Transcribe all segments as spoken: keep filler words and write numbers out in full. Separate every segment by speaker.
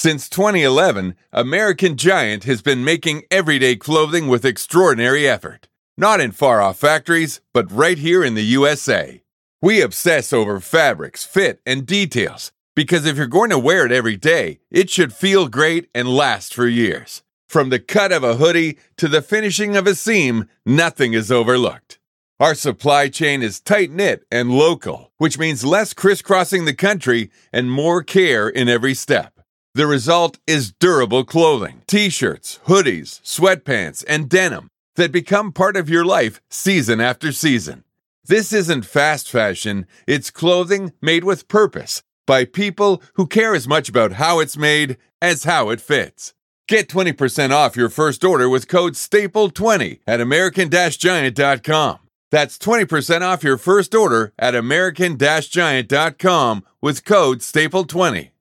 Speaker 1: Since twenty eleven, American Giant has been making everyday clothing with extraordinary effort. Not in far-off factories, but right here in the U S A. We obsess over fabrics, fit, and details, because if you're going to wear it every day, it should feel great and last for years. From the cut of a hoodie to the finishing of a seam, nothing is overlooked. Our supply chain is tight-knit and local, which means less crisscrossing the country and more care in every step. The result is durable clothing, t-shirts, hoodies, sweatpants, and denim that become part of your life season after season. This isn't fast fashion, it's clothing made with purpose by people who care as much about how it's made as how it fits. Get twenty percent off your first order with code staple twenty at American Giant dot com. That's twenty percent off your first order at American Giant dot com with code staple twenty.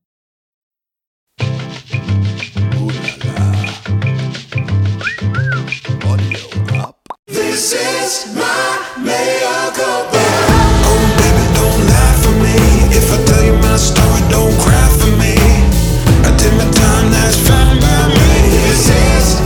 Speaker 2: This is my mea culpa. Oh, baby, don't lie for me. If I tell you my story, don't cry for me. I did my time, that's fine by me. This is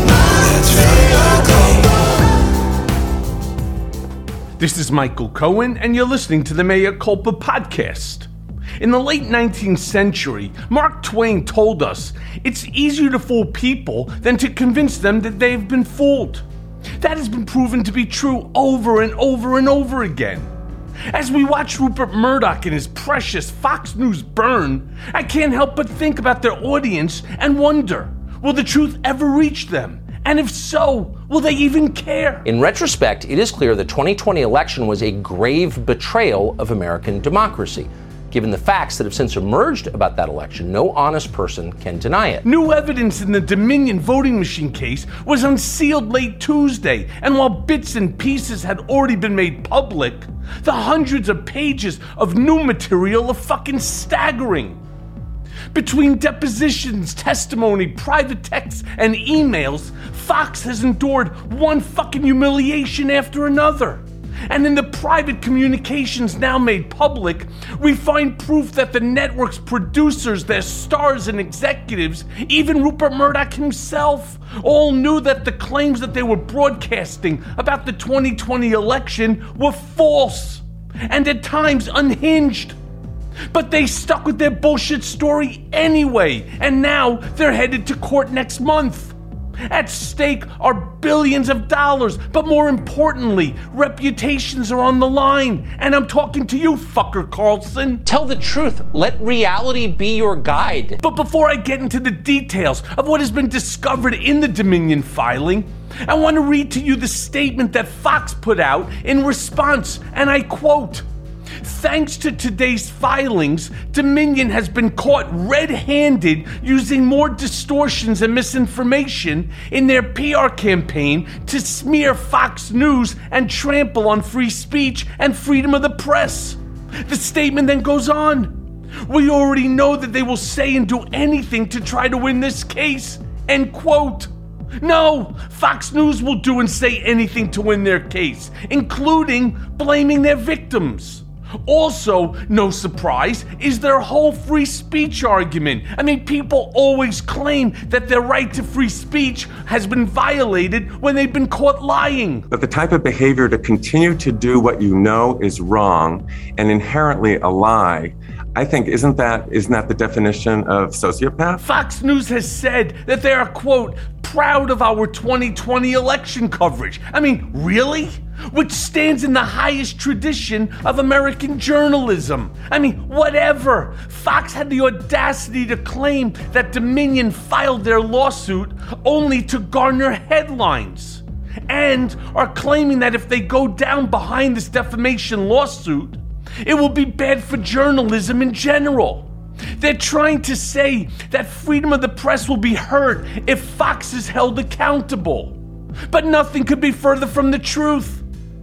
Speaker 2: my mea culpa.
Speaker 3: This is Michael Cohen, and you're listening to the Mea Culpa podcast. In the late nineteenth century, Mark Twain told us it's easier to fool people than to convince them that they've been fooled. That has been proven to be true over and over and over again. As we watch Rupert Murdoch and his precious Fox News burn, I can't help but think about their audience and wonder, will the truth ever reach them? And if so, will they even care?
Speaker 4: In retrospect, it is clear the twenty twenty election was a grave betrayal of American democracy. Given the facts that have since emerged about that election, no honest person can deny it.
Speaker 3: New evidence in the Dominion voting machine case was unsealed late Tuesday, and while bits and pieces had already been made public, the hundreds of pages of new material are fucking staggering. Between depositions, testimony, private texts, and emails, Fox has endured one fucking humiliation after another. And in the private communications now made public, we find proof that the network's producers, their stars and executives, even Rupert Murdoch himself, all knew that the claims that they were broadcasting about the twenty twenty election were false and at times unhinged. But they stuck with their bullshit story anyway, and now they're headed to court next month. At stake are billions of dollars, but more importantly, reputations are on the line. And I'm talking to you, fucker Carlson.
Speaker 4: Tell the truth. Let reality be your guide.
Speaker 3: But before I get into the details of what has been discovered in the Dominion filing, I want to read to you the statement that Fox put out in response, and I quote, "Thanks to today's filings, Dominion has been caught red-handed using more distortions and misinformation in their P R campaign to smear Fox News and trample on free speech and freedom of the press." The statement then goes on, "We already know that they will say and do anything to try to win this case." End quote. No, Fox News will do and say anything to win their case, including blaming their victims. Also, no surprise, is their whole free speech argument. I mean, people always claim that their right to free speech has been violated when they've been caught lying.
Speaker 5: But the type of behavior to continue to do what you know is wrong and inherently a lie, I think, isn't that isn't that the definition of sociopath?
Speaker 3: Fox News has said that they are, quote, proud of our twenty twenty election coverage. I mean, really? Which stands in the highest tradition of American journalism. I mean, whatever. Fox had the audacity to claim that Dominion filed their lawsuit only to garner headlines, and are claiming that if they go down behind this defamation lawsuit, it will be bad for journalism in general. They're trying to say that freedom of the press will be hurt if Fox is held accountable. But nothing could be further from the truth.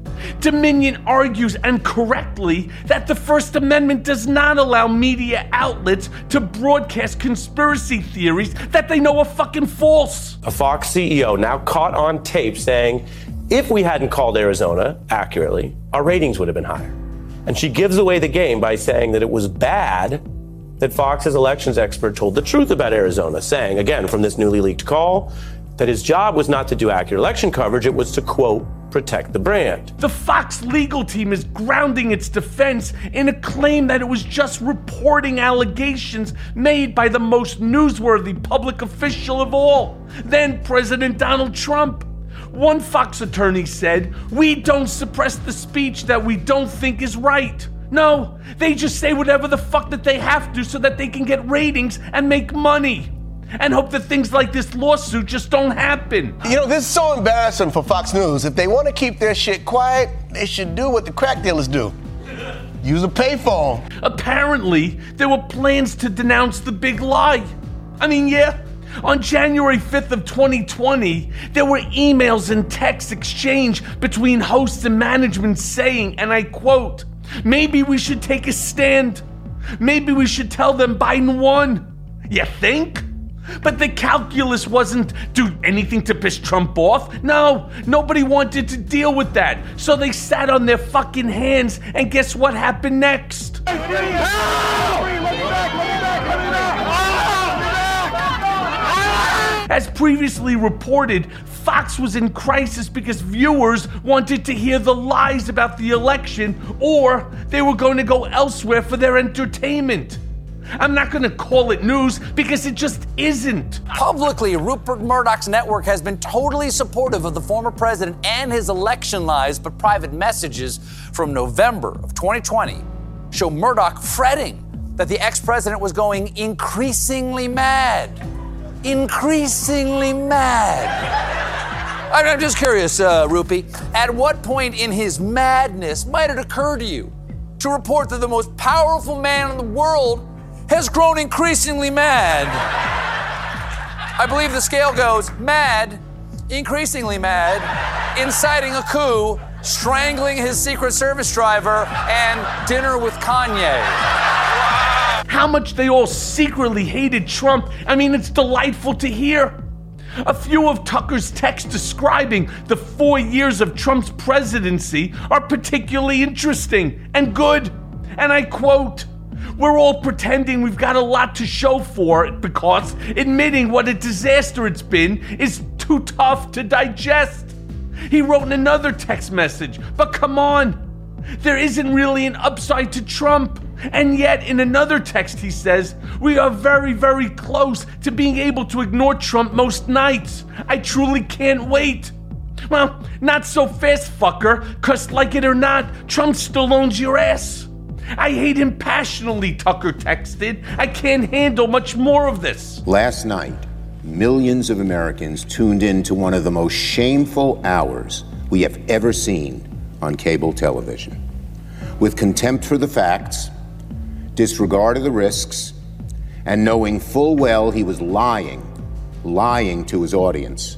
Speaker 3: Dominion argues, and correctly, that the First Amendment does not allow media outlets to broadcast conspiracy theories that they know are fucking false.
Speaker 6: A Fox C E O now caught on tape saying, if we hadn't called Arizona accurately, our ratings would have been higher. And she gives away the game by saying that it was bad that Fox's elections expert told the truth about Arizona, saying, again, from this newly leaked call, that his job was not to do accurate election coverage, it was to, quote, protect the brand.
Speaker 3: The Fox legal team is grounding its defense in a claim that it was just reporting allegations made by the most newsworthy public official of all, then President Donald Trump. One Fox attorney said, "We don't suppress the speech that we don't think is right. No, they just say whatever the fuck that they have to so that they can get ratings and make money. And hope that things like this lawsuit just don't happen."
Speaker 7: You know, this is so embarrassing for Fox News. If they want to keep their shit quiet, they should do what the crack dealers do. Use a payphone.
Speaker 3: Apparently, there were plans to denounce the big lie. I mean, yeah, on January fifth of twenty twenty, there were emails and texts exchanged between hosts and management saying, and I quote, "Maybe we should take a stand. Maybe we should tell them Biden won." You think? But the calculus wasn't do anything to piss Trump off. No, nobody wanted to deal with that. So they sat on their fucking hands, and guess what happened next? As previously reported, Fox was in crisis because viewers wanted to hear the lies about the election, or they were going to go elsewhere for their entertainment. I'm not going to call it news because it just isn't.
Speaker 8: Publicly, Rupert Murdoch's network has been totally supportive of the former president and his election lies, but private messages from November of twenty twenty show Murdoch fretting that the ex-president was going increasingly mad. Increasingly mad. I'm just curious, uh, Rupie, at what point in his madness might it occur to you to report that the most powerful man in the world has grown increasingly mad? I believe the scale goes mad, increasingly mad, inciting a coup, strangling his Secret Service driver, and dinner with Kanye.
Speaker 3: How much they all secretly hated Trump, I mean, it's delightful to hear. A few of Tucker's texts describing the four years of Trump's presidency are particularly interesting and good. And I quote, "We're all pretending we've got a lot to show for it because admitting what a disaster it's been is too tough to digest." He wrote in another text message, "But come on, there isn't really an upside to Trump." And yet in another text he says, "We are very, very close to being able to ignore Trump most nights. I truly can't wait." Well, not so fast, fucker, cause like it or not, Trump still owns your ass. "I hate him passionately," Tucker texted. "I can't handle much more of this."
Speaker 9: Last night, millions of Americans tuned in to one of the most shameful hours we have ever seen on cable television. With contempt for the facts, disregard of the risks, and knowing full well he was lying, lying to his audience,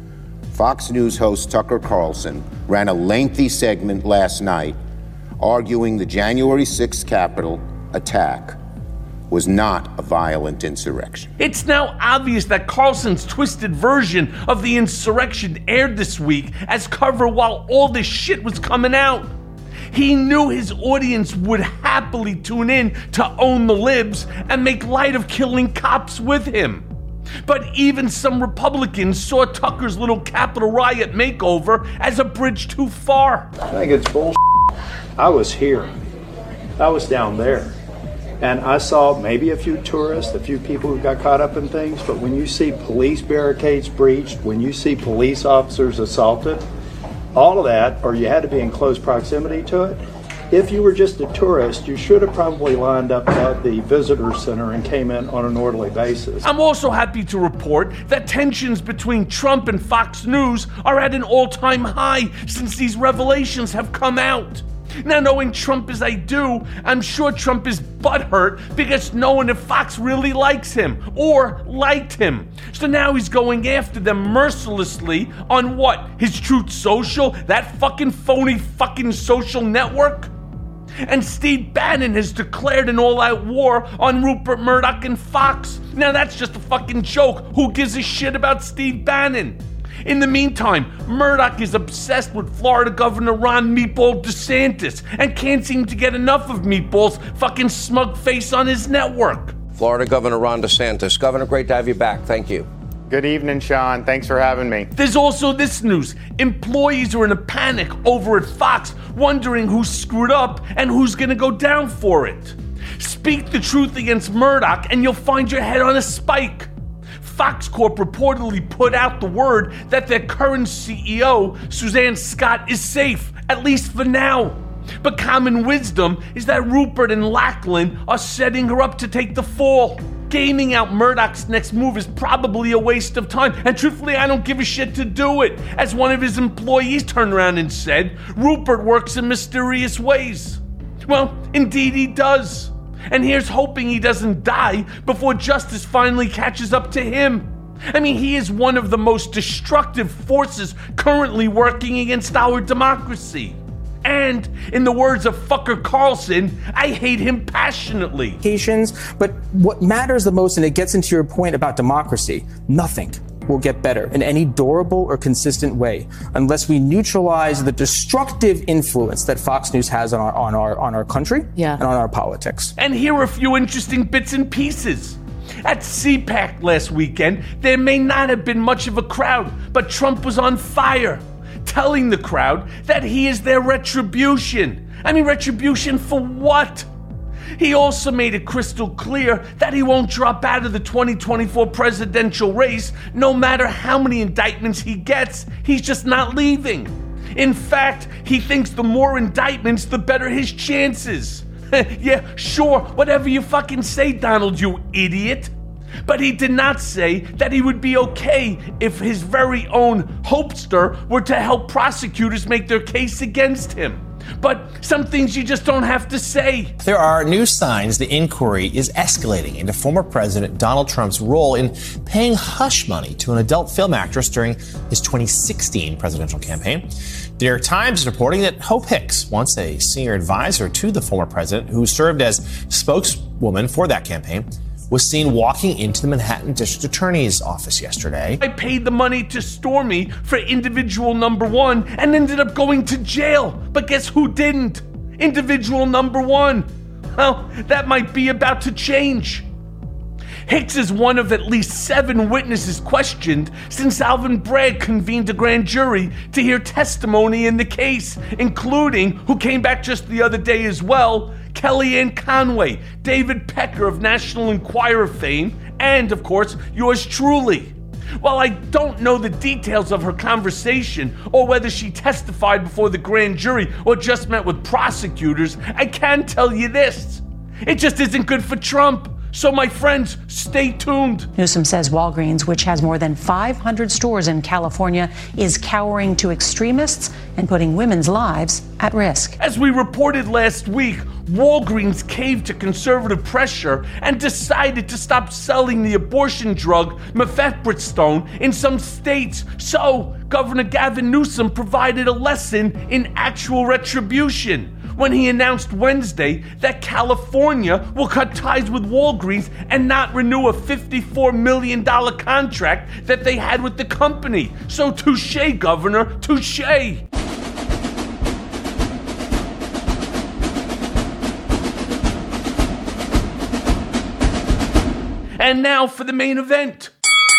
Speaker 9: Fox News host Tucker Carlson ran a lengthy segment last night arguing the January sixth Capitol attack was not a violent insurrection.
Speaker 3: It's now obvious that Carlson's twisted version of the insurrection aired this week as cover while all this shit was coming out. He knew his audience would happily tune in to own the libs and make light of killing cops with him. But even some Republicans saw Tucker's little Capitol riot makeover as a bridge too far.
Speaker 10: I think it's bullshit. I was here. I was down there. And I saw maybe a few tourists, a few people who got caught up in things, but when you see police barricades breached, when you see police officers assaulted, all of that, or you had to be in close proximity to it. If you were just a tourist, you should have probably lined up at the visitor center and came in on an orderly basis.
Speaker 3: I'm also happy to report that tensions between Trump and Fox News are at an all-time high since these revelations have come out. Now, knowing Trump as I do, I'm sure Trump is butthurt because no one at Fox really likes him or liked him. So now he's going after them mercilessly on what? His Truth Social? That fucking phony fucking social network? And Steve Bannon has declared an all-out war on Rupert Murdoch and Fox. Now that's just a fucking joke. Who gives a shit about Steve Bannon? In the meantime, Murdoch is obsessed with Florida Governor Ron Meatball DeSantis and can't seem to get enough of Meatball's fucking smug face on his network.
Speaker 11: Florida Governor Ron DeSantis. Governor, great to have you back. Thank you.
Speaker 12: Good evening, Sean. Thanks for having me.
Speaker 3: There's also this news. Employees are in a panic over at Fox, wondering who screwed up and who's going to go down for it. Speak the truth against Murdoch and you'll find your head on a spike. Fox Corp reportedly put out the word that their current C E O, Suzanne Scott, is safe, at least for now. But common wisdom is that Rupert and Lachlan are setting her up to take the fall. Gaming out Murdoch's next move is probably a waste of time, and truthfully, I don't give a shit to do it. As one of his employees turned around and said, Rupert works in mysterious ways. Well, indeed he does. And here's hoping he doesn't die before justice finally catches up to him. I mean, he is one of the most destructive forces currently working against our democracy. And, in the words of Fucker Carlson, I hate him passionately.
Speaker 13: But what matters the most, and it gets into your point about democracy, nothing will get better in any durable or consistent way unless we neutralize the destructive influence that Fox News has on our on our on our country yeah. and on our politics.
Speaker 3: And here are a few interesting bits and pieces. At CPAC last weekend, there may not have been much of a crowd, but Trump was on fire, telling the crowd that he is their retribution. I mean, retribution for what? He also made it crystal clear that he won't drop out of the twenty twenty-four presidential race no matter how many indictments he gets. He's just not leaving. In fact, he thinks the more indictments, the better his chances. Yeah, sure, whatever you fucking say, Donald, you idiot. But he did not say that he would be okay if his very own hopester were to help prosecutors make their case against him. But some things you just don't have to say.
Speaker 14: There are new signs the inquiry is escalating into former President Donald Trump's role in paying hush money to an adult film actress during his twenty sixteen presidential campaign. The New York Times is reporting that Hope Hicks, once a senior advisor to the former president who served as spokeswoman for that campaign, was seen walking into the Manhattan District Attorney's office yesterday.
Speaker 3: I paid the money to Stormy for individual number one and ended up going to jail. But guess who didn't? Individual number one. Well, that might be about to change. Hicks is one of at least seven witnesses questioned since Alvin Bragg convened a grand jury to hear testimony in the case, including, who came back just the other day as well, Kellyanne Conway, David Pecker of National Enquirer fame, and, of course, yours truly. While I don't know the details of her conversation or whether she testified before the grand jury or just met with prosecutors, I can tell you this. It just isn't good for Trump. So, my friends, stay tuned.
Speaker 15: Newsom says Walgreens, which has more than five hundred stores in California, is cowering to extremists and putting women's lives at risk.
Speaker 3: As we reported last week, Walgreens caved to conservative pressure and decided to stop selling the abortion drug mifepristone in some states. So, Governor Gavin Newsom provided a lesson in actual retribution when he announced Wednesday that California will cut ties with Walgreens and not renew a fifty-four million dollars contract that they had with the company. So touche, Governor, touche. And now for the main event.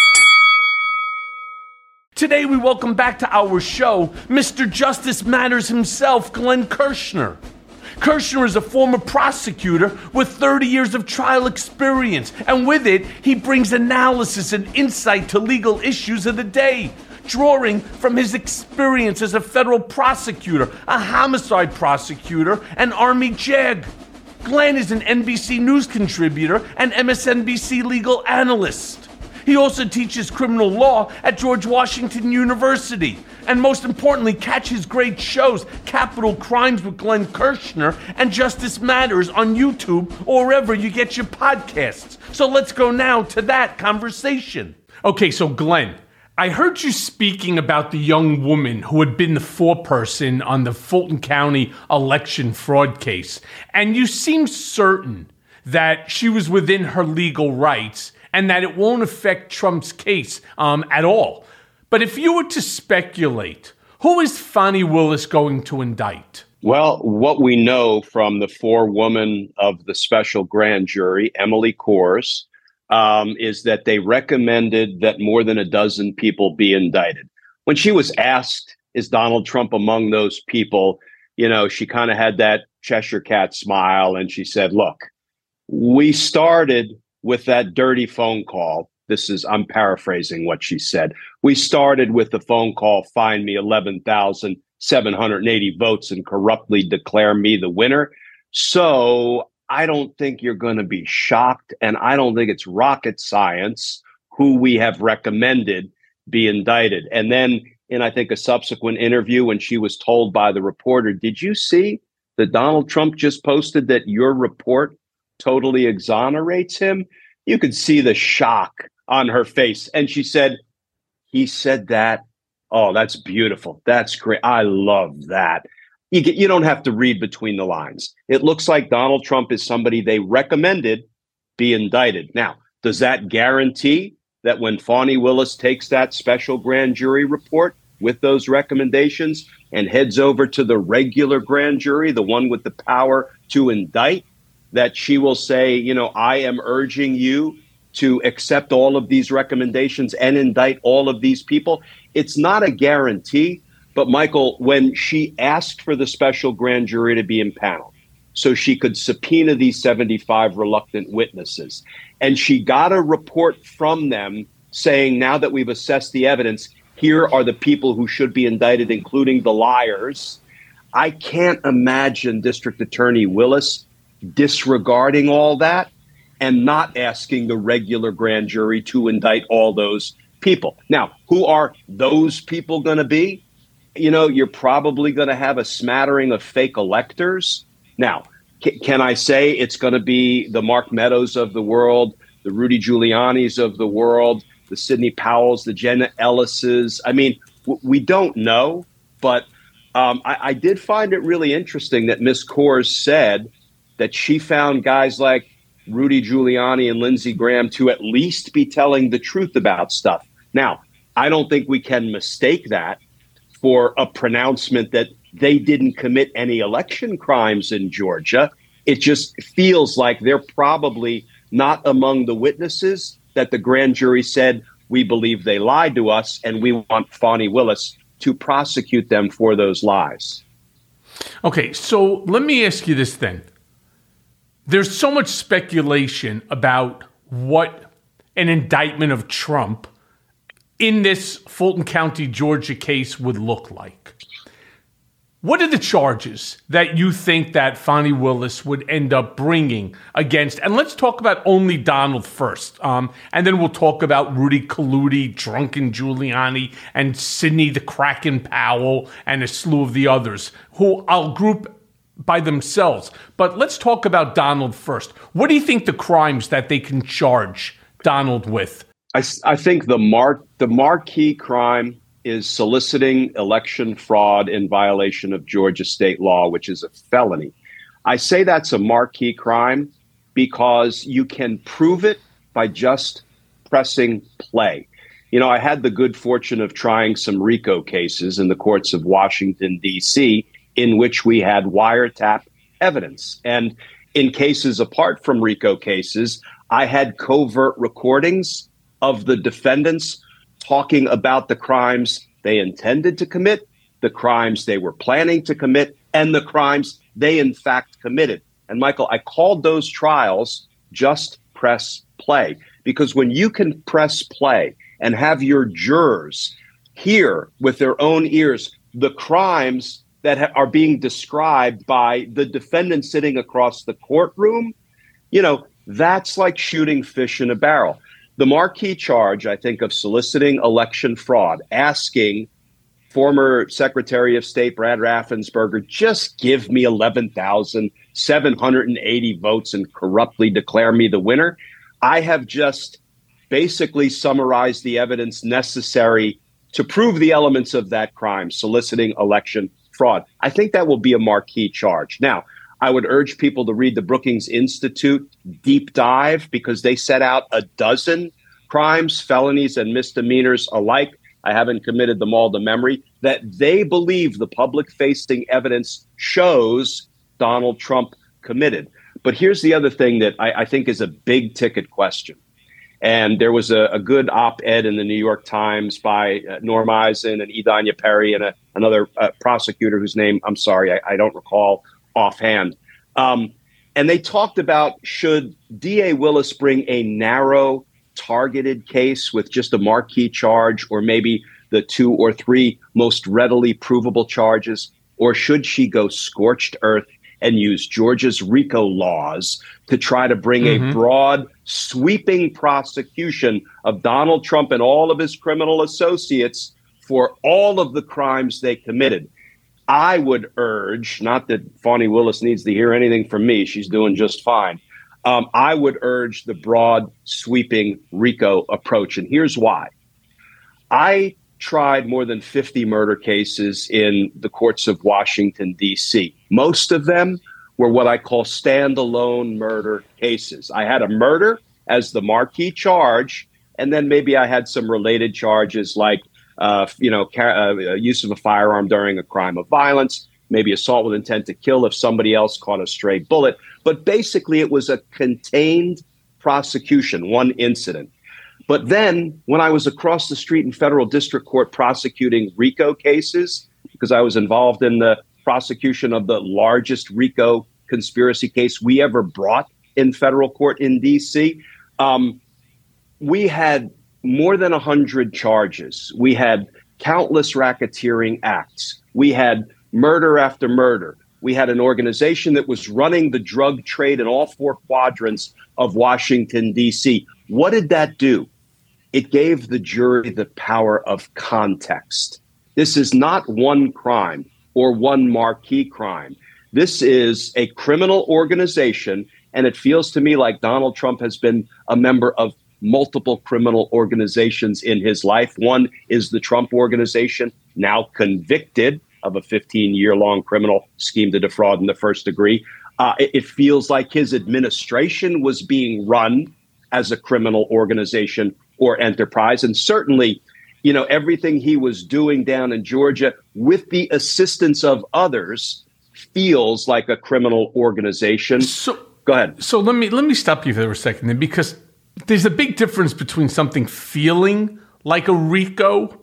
Speaker 3: Today we welcome back to our show Mister Justice Matters himself, Glenn Kirshner. Kirshner is a former prosecutor with thirty years of trial experience, and with it, he brings analysis and insight to legal issues of the day, drawing from his experience as a federal prosecutor, a homicide prosecutor, and Army JAG. Glenn is an N B C News contributor and M S N B C legal analyst. He also teaches criminal law at George Washington University. And most importantly, catch his great shows, Capital Crimes with Glenn Kirshner and Justice Matters on YouTube or wherever you get your podcasts. So let's go now to that conversation. Okay, so Glenn, I heard you speaking about the young woman who had been the foreperson on the Fulton County election fraud case. And you seem certain that she was within her legal rights and that it won't affect Trump's case um, at all. But if you were to speculate, who is Fani Willis going to indict?
Speaker 16: Well, what we know from the forewoman of the special grand jury, Emily Kors, um, is that they recommended that more than a dozen people be indicted. When she was asked, is Donald Trump among those people, you know, she kind of had that Cheshire cat smile and she said, look, we started with that dirty phone call. This is, I'm paraphrasing what she said. We started with the phone call, find me eleven thousand seven hundred eighty votes and corruptly declare me the winner. So I don't think you're going to be shocked. And I don't think it's rocket science who we have recommended be indicted. And then in, I think, a subsequent interview when she was told by the reporter, did you see that Donald Trump just posted that your report totally exonerates him? You could see the shock on her face. And she said, he said that. Oh, that's beautiful. That's great. I love that. You get, you don't have to read between the lines. It looks like Donald Trump is somebody they recommended be indicted. Now, does that guarantee that when Fani Willis takes that special grand jury report with those recommendations and heads over to the regular grand jury, the one with the power to indict, that she will say, you know, I am urging you to accept all of these recommendations and indict all of these people? It's not a guarantee, but Michael, when she asked for the special grand jury to be impaneled so she could subpoena these seventy-five reluctant witnesses, and she got a report from them saying, now that we've assessed the evidence, here are the people who should be indicted, including the liars. I can't imagine District Attorney Willis disregarding all that and not asking the regular grand jury to indict all those people. Now, who are those people going to be? You know, you're probably going to have a smattering of fake electors. Now, c- can I say it's going to be the Mark Meadows of the world, the Rudy Giuliani's of the world, the Sidney Powells, the Jenna Ellis's? I mean, w- we don't know, but um, I-, I did find it really interesting that Miz Kors said that she found guys like Rudy Giuliani and Lindsey Graham to at least be telling the truth about stuff. Now, I don't think we can mistake that for a pronouncement that they didn't commit any election crimes in Georgia. It just feels like they're probably not among the witnesses that the grand jury said, we believe they lied to us and we want Fani Willis to prosecute them for those lies.
Speaker 3: Okay, so let me ask you this then. There's so much speculation about what an indictment of Trump in this Fulton County, Georgia case would look like. What are the charges that you think that Fani Willis would end up bringing against? And let's talk about only Donald first. Um, and then we'll talk about Rudy Colludi, Drunken Giuliani, and Sidney the Kraken Powell, and a slew of the others, who I'll group by themselves. But let's talk about Donald first. What do you think the crimes that they can charge Donald with?
Speaker 16: I, I think the mar- the marquee crime is soliciting election fraud in violation of Georgia state law, which is a felony. I say that's a marquee crime because you can prove it by just pressing play. You know, I had the good fortune of trying some RICO cases in the courts of Washington, D C, in which we had wiretap evidence. And in cases apart from RICO cases, I had covert recordings of the defendants talking about the crimes they intended to commit, the crimes they were planning to commit, and the crimes they in fact committed. And Michael, I called those trials just press play, because when you can press play and have your jurors hear with their own ears the crimes that ha- are being described by the defendant sitting across the courtroom, you know, that's like shooting fish in a barrel. The marquee charge, I think, of soliciting election fraud, asking former Secretary of State Brad Raffensperger, just give me eleven thousand seven hundred eighty votes and corruptly declare me the winner. I have just basically summarized the evidence necessary to prove the elements of that crime, soliciting election fraud. I think that will be a marquee charge. Now, I would urge people to read the Brookings Institute deep dive, because they set out a dozen crimes, felonies, and misdemeanors alike. I haven't committed them all to memory, that they believe the public-facing evidence shows Donald Trump committed. But here's the other thing that I, I think is a big-ticket question. And there was a, a good op-ed in the New York Times by uh, Norm Eisen and Idanya Perry and a, another uh, prosecutor whose name, I'm sorry, I, I don't recall offhand. Um, and they talked about, should D A Willis bring a narrow, targeted case with just a marquee charge, or maybe the two or three most readily provable charges, or should she go scorched earth and use Georgia's RICO laws to try to bring mm-hmm. a broad, sweeping prosecution of Donald Trump and all of his criminal associates for all of the crimes they committed? I would urge, not that Fani Willis needs to hear anything from me, she's doing just fine. Um, I would urge the broad, sweeping RICO approach. And here's why. I tried more than fifty murder cases in the courts of Washington, D C. Most of them were what I call standalone murder cases. I had a murder as the marquee charge, and then maybe I had some related charges like, uh, you know, ca- uh, use of a firearm during a crime of violence, maybe assault with intent to kill if somebody else caught a stray bullet. But basically, it was a contained prosecution, one incident. But then when I was across the street in federal district court prosecuting RICO cases, because I was involved in the prosecution of the largest RICO conspiracy case we ever brought in federal court in D C, um, we had more than one hundred charges. We had countless racketeering acts. We had murder after murder. We had an organization that was running the drug trade in all four quadrants of Washington, D C. What did that do? It gave the jury the power of context. This is not one crime or one marquee crime. This is a criminal organization, and it feels to me like Donald Trump has been a member of multiple criminal organizations in his life. One is the Trump Organization, now convicted of a fifteen-year-long criminal scheme to defraud in the first degree. Uh, it, it feels like his administration was being run as a criminal organization or enterprise. And certainly, you know, everything he was doing down in Georgia with the assistance of others feels like a criminal organization.
Speaker 3: So
Speaker 16: go ahead.
Speaker 3: So let me let me stop you for a second then, because there's a big difference between something feeling like a RICO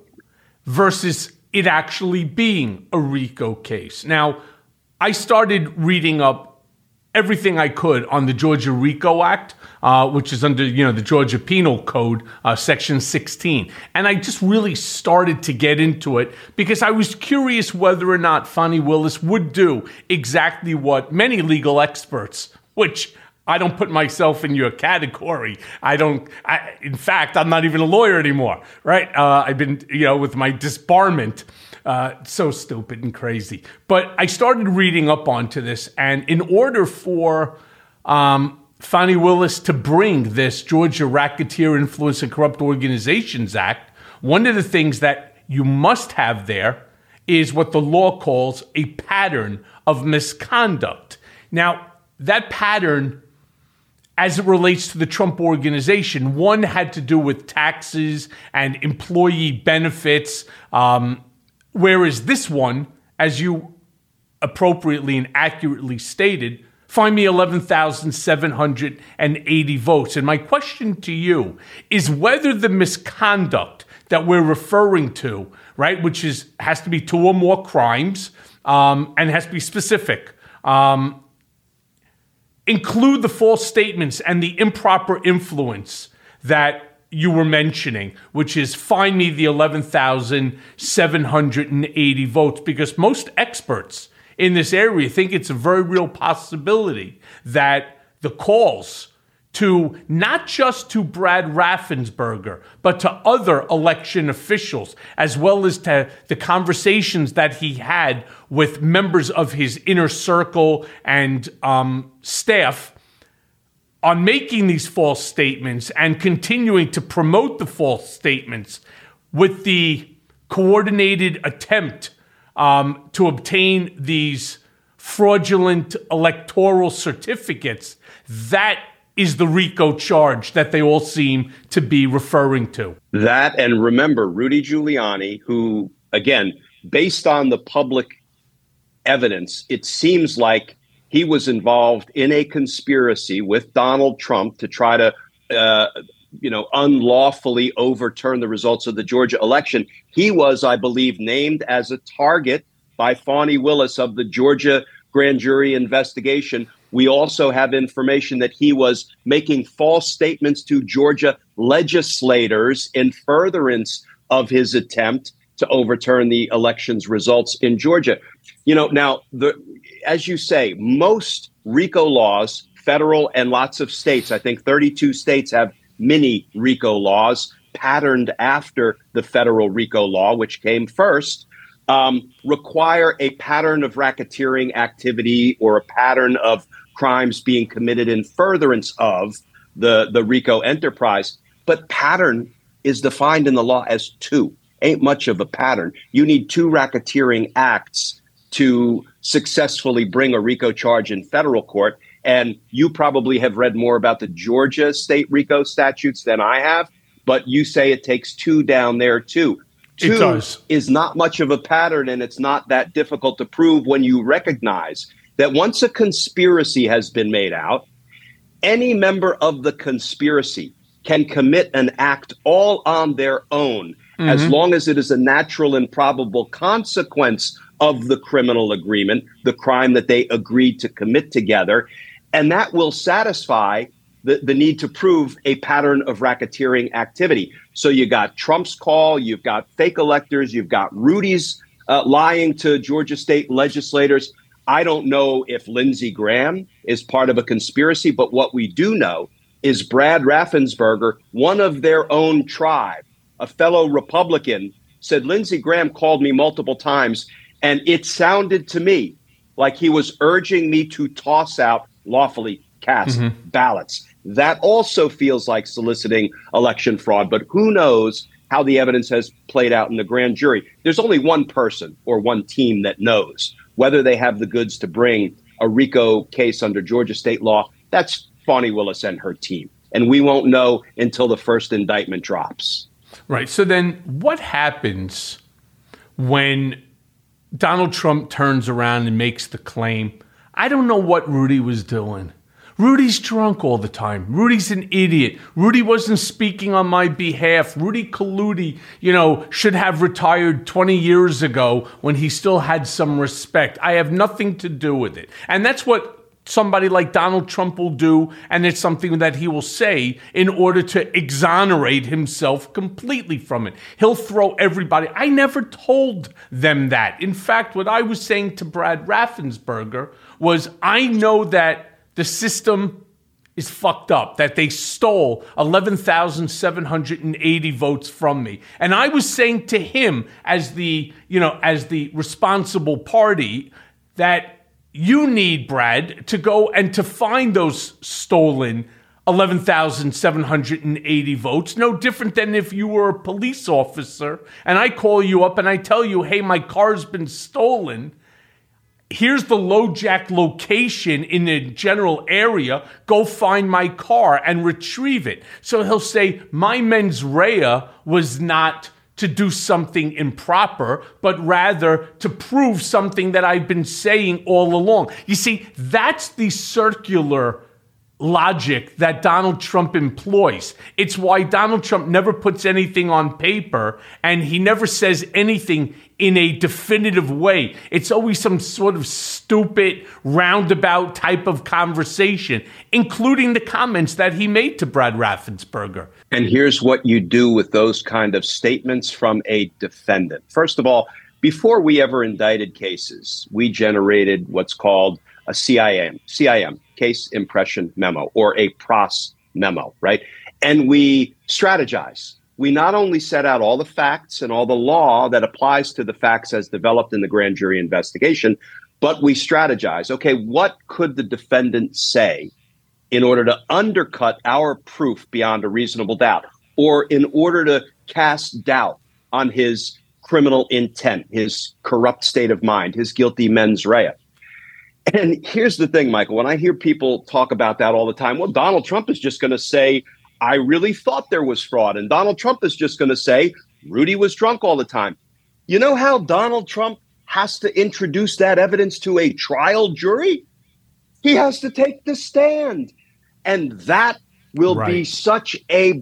Speaker 3: versus it actually being a RICO case. Now, I started reading up everything I could on the Georgia RICO Act, uh, which is under, you know, the Georgia Penal Code, uh, Section sixteen. And I just really started to get into it because I was curious whether or not Fani Willis would do exactly what many legal experts, which I don't put myself in your category. I don't, I, in fact, I'm not even a lawyer anymore, right? Uh, I've been, you know, with my disbarment. Uh, so stupid and crazy. But I started reading up onto this, and in order for um, Fani Willis to bring this Georgia Racketeer Influence and Corrupt Organizations Act, one of the things that you must have there is what the law calls a pattern of misconduct. Now, that pattern, as it relates to the Trump Organization, one had to do with taxes and employee benefits, um, whereas this one, as you appropriately and accurately stated, find me eleven thousand seven hundred eighty votes. And my question to you is whether the misconduct that we're referring to, right, which is has to be two or more crimes um, and has to be specific, um, include the false statements and the improper influence that you were mentioning, which is find me the eleven thousand seven hundred eighty votes, because most experts in this area think it's a very real possibility that the calls to not just to Brad Raffensperger, but to other election officials, as well as to the conversations that he had with members of his inner circle and um, staff on making these false statements and continuing to promote the false statements with the coordinated attempt um, to obtain these fraudulent electoral certificates. That is the RICO charge that they all seem to be referring to.
Speaker 16: That, and remember, Rudy Giuliani, who, again, based on the public evidence, it seems like he was involved in a conspiracy with Donald Trump to try to, uh, you know, unlawfully overturn the results of the Georgia election. He was, I believe, named as a target by Fani Willis of the Georgia grand jury investigation. We also have information that he was making false statements to Georgia legislators in furtherance of his attempt to overturn the election's results in Georgia. You know, now, the, as you say, most RICO laws, federal and lots of states, I think thirty-two states have mini RICO laws patterned after the federal RICO law, which came first, um, require a pattern of racketeering activity or a pattern of crimes being committed in furtherance of the, the RICO enterprise. But pattern is defined in the law as two. Ain't much of a pattern. You need two racketeering acts to successfully bring a RICO charge in federal court. And you probably have read more about the Georgia state RICO statutes than I have, but you say it takes two down there too. Two
Speaker 3: It does.
Speaker 16: is not much of a pattern, and it's not that difficult to prove when you recognize that once a conspiracy has been made out, any member of the conspiracy can commit an act all on their own, mm-hmm. as long as it is a natural and probable consequence of the criminal agreement, the crime that they agreed to commit together. And that will satisfy the, the need to prove a pattern of racketeering activity. So you got Trump's call, you've got fake electors, you've got Rudy's uh, lying to Georgia state legislators. I don't know if Lindsey Graham is part of a conspiracy, but what we do know is Brad Raffensperger, one of their own tribe, a fellow Republican, said Lindsey Graham called me multiple times, and it sounded to me like he was urging me to toss out lawfully cast mm-hmm. ballots. That also feels like soliciting election fraud, but who knows how the evidence has played out in the grand jury. There's only one person or one team that knows whether they have the goods to bring a RICO case under Georgia state law. That's Fani Willis and her team. And we won't know until the first indictment drops.
Speaker 3: Right. So then what happens when Donald Trump turns around and makes the claim, I don't know what Rudy was doing. Rudy's drunk all the time. Rudy's an idiot. Rudy wasn't speaking on my behalf. Rudy Kaludi, you know, should have retired twenty years ago when he still had some respect. I have nothing to do with it. And that's what somebody like Donald Trump will do, and it's something that he will say in order to exonerate himself completely from it. He'll throw everybody. I never told them that. In fact, what I was saying to Brad Raffensperger was, I know that the system is fucked up, that they stole eleven thousand seven hundred eighty votes from me. And I was saying to him as the, you know, as the responsible party that you need, Brad, to go and to find those stolen eleven thousand seven hundred eighty votes. No different than if you were a police officer and I call you up and I tell you, hey, my car's been stolen. Here's the LoJack location in the general area. Go find my car and retrieve it. So he'll say, my mens rea was not to do something improper, but rather to prove something that I've been saying all along. You see, that's the circular logic that Donald Trump employs. It's why Donald Trump never puts anything on paper and he never says anything in a definitive way. It's always some sort of stupid roundabout type of conversation, including the comments that he made to Brad Raffensperger.
Speaker 16: And here's what you do with those kind of statements from a defendant. First of all, before we ever indicted cases, we generated what's called a C I M, C I M, case impression memo, or a P R O S memo, right? And we strategize. We not only set out all the facts and all the law that applies to the facts as developed in the grand jury investigation, but we strategize. Okay, what could the defendant say in order to undercut our proof beyond a reasonable doubt, or in order to cast doubt on his criminal intent, his corrupt state of mind, his guilty mens rea? And here's the thing, Michael, when I hear people talk about that all the time, well, Donald Trump is just going to say, I really thought there was fraud. And Donald Trump is just going to say, Rudy was drunk all the time. You know how Donald Trump has to introduce that evidence to a trial jury? He has to take the stand. And that will
Speaker 3: Right.
Speaker 16: be such a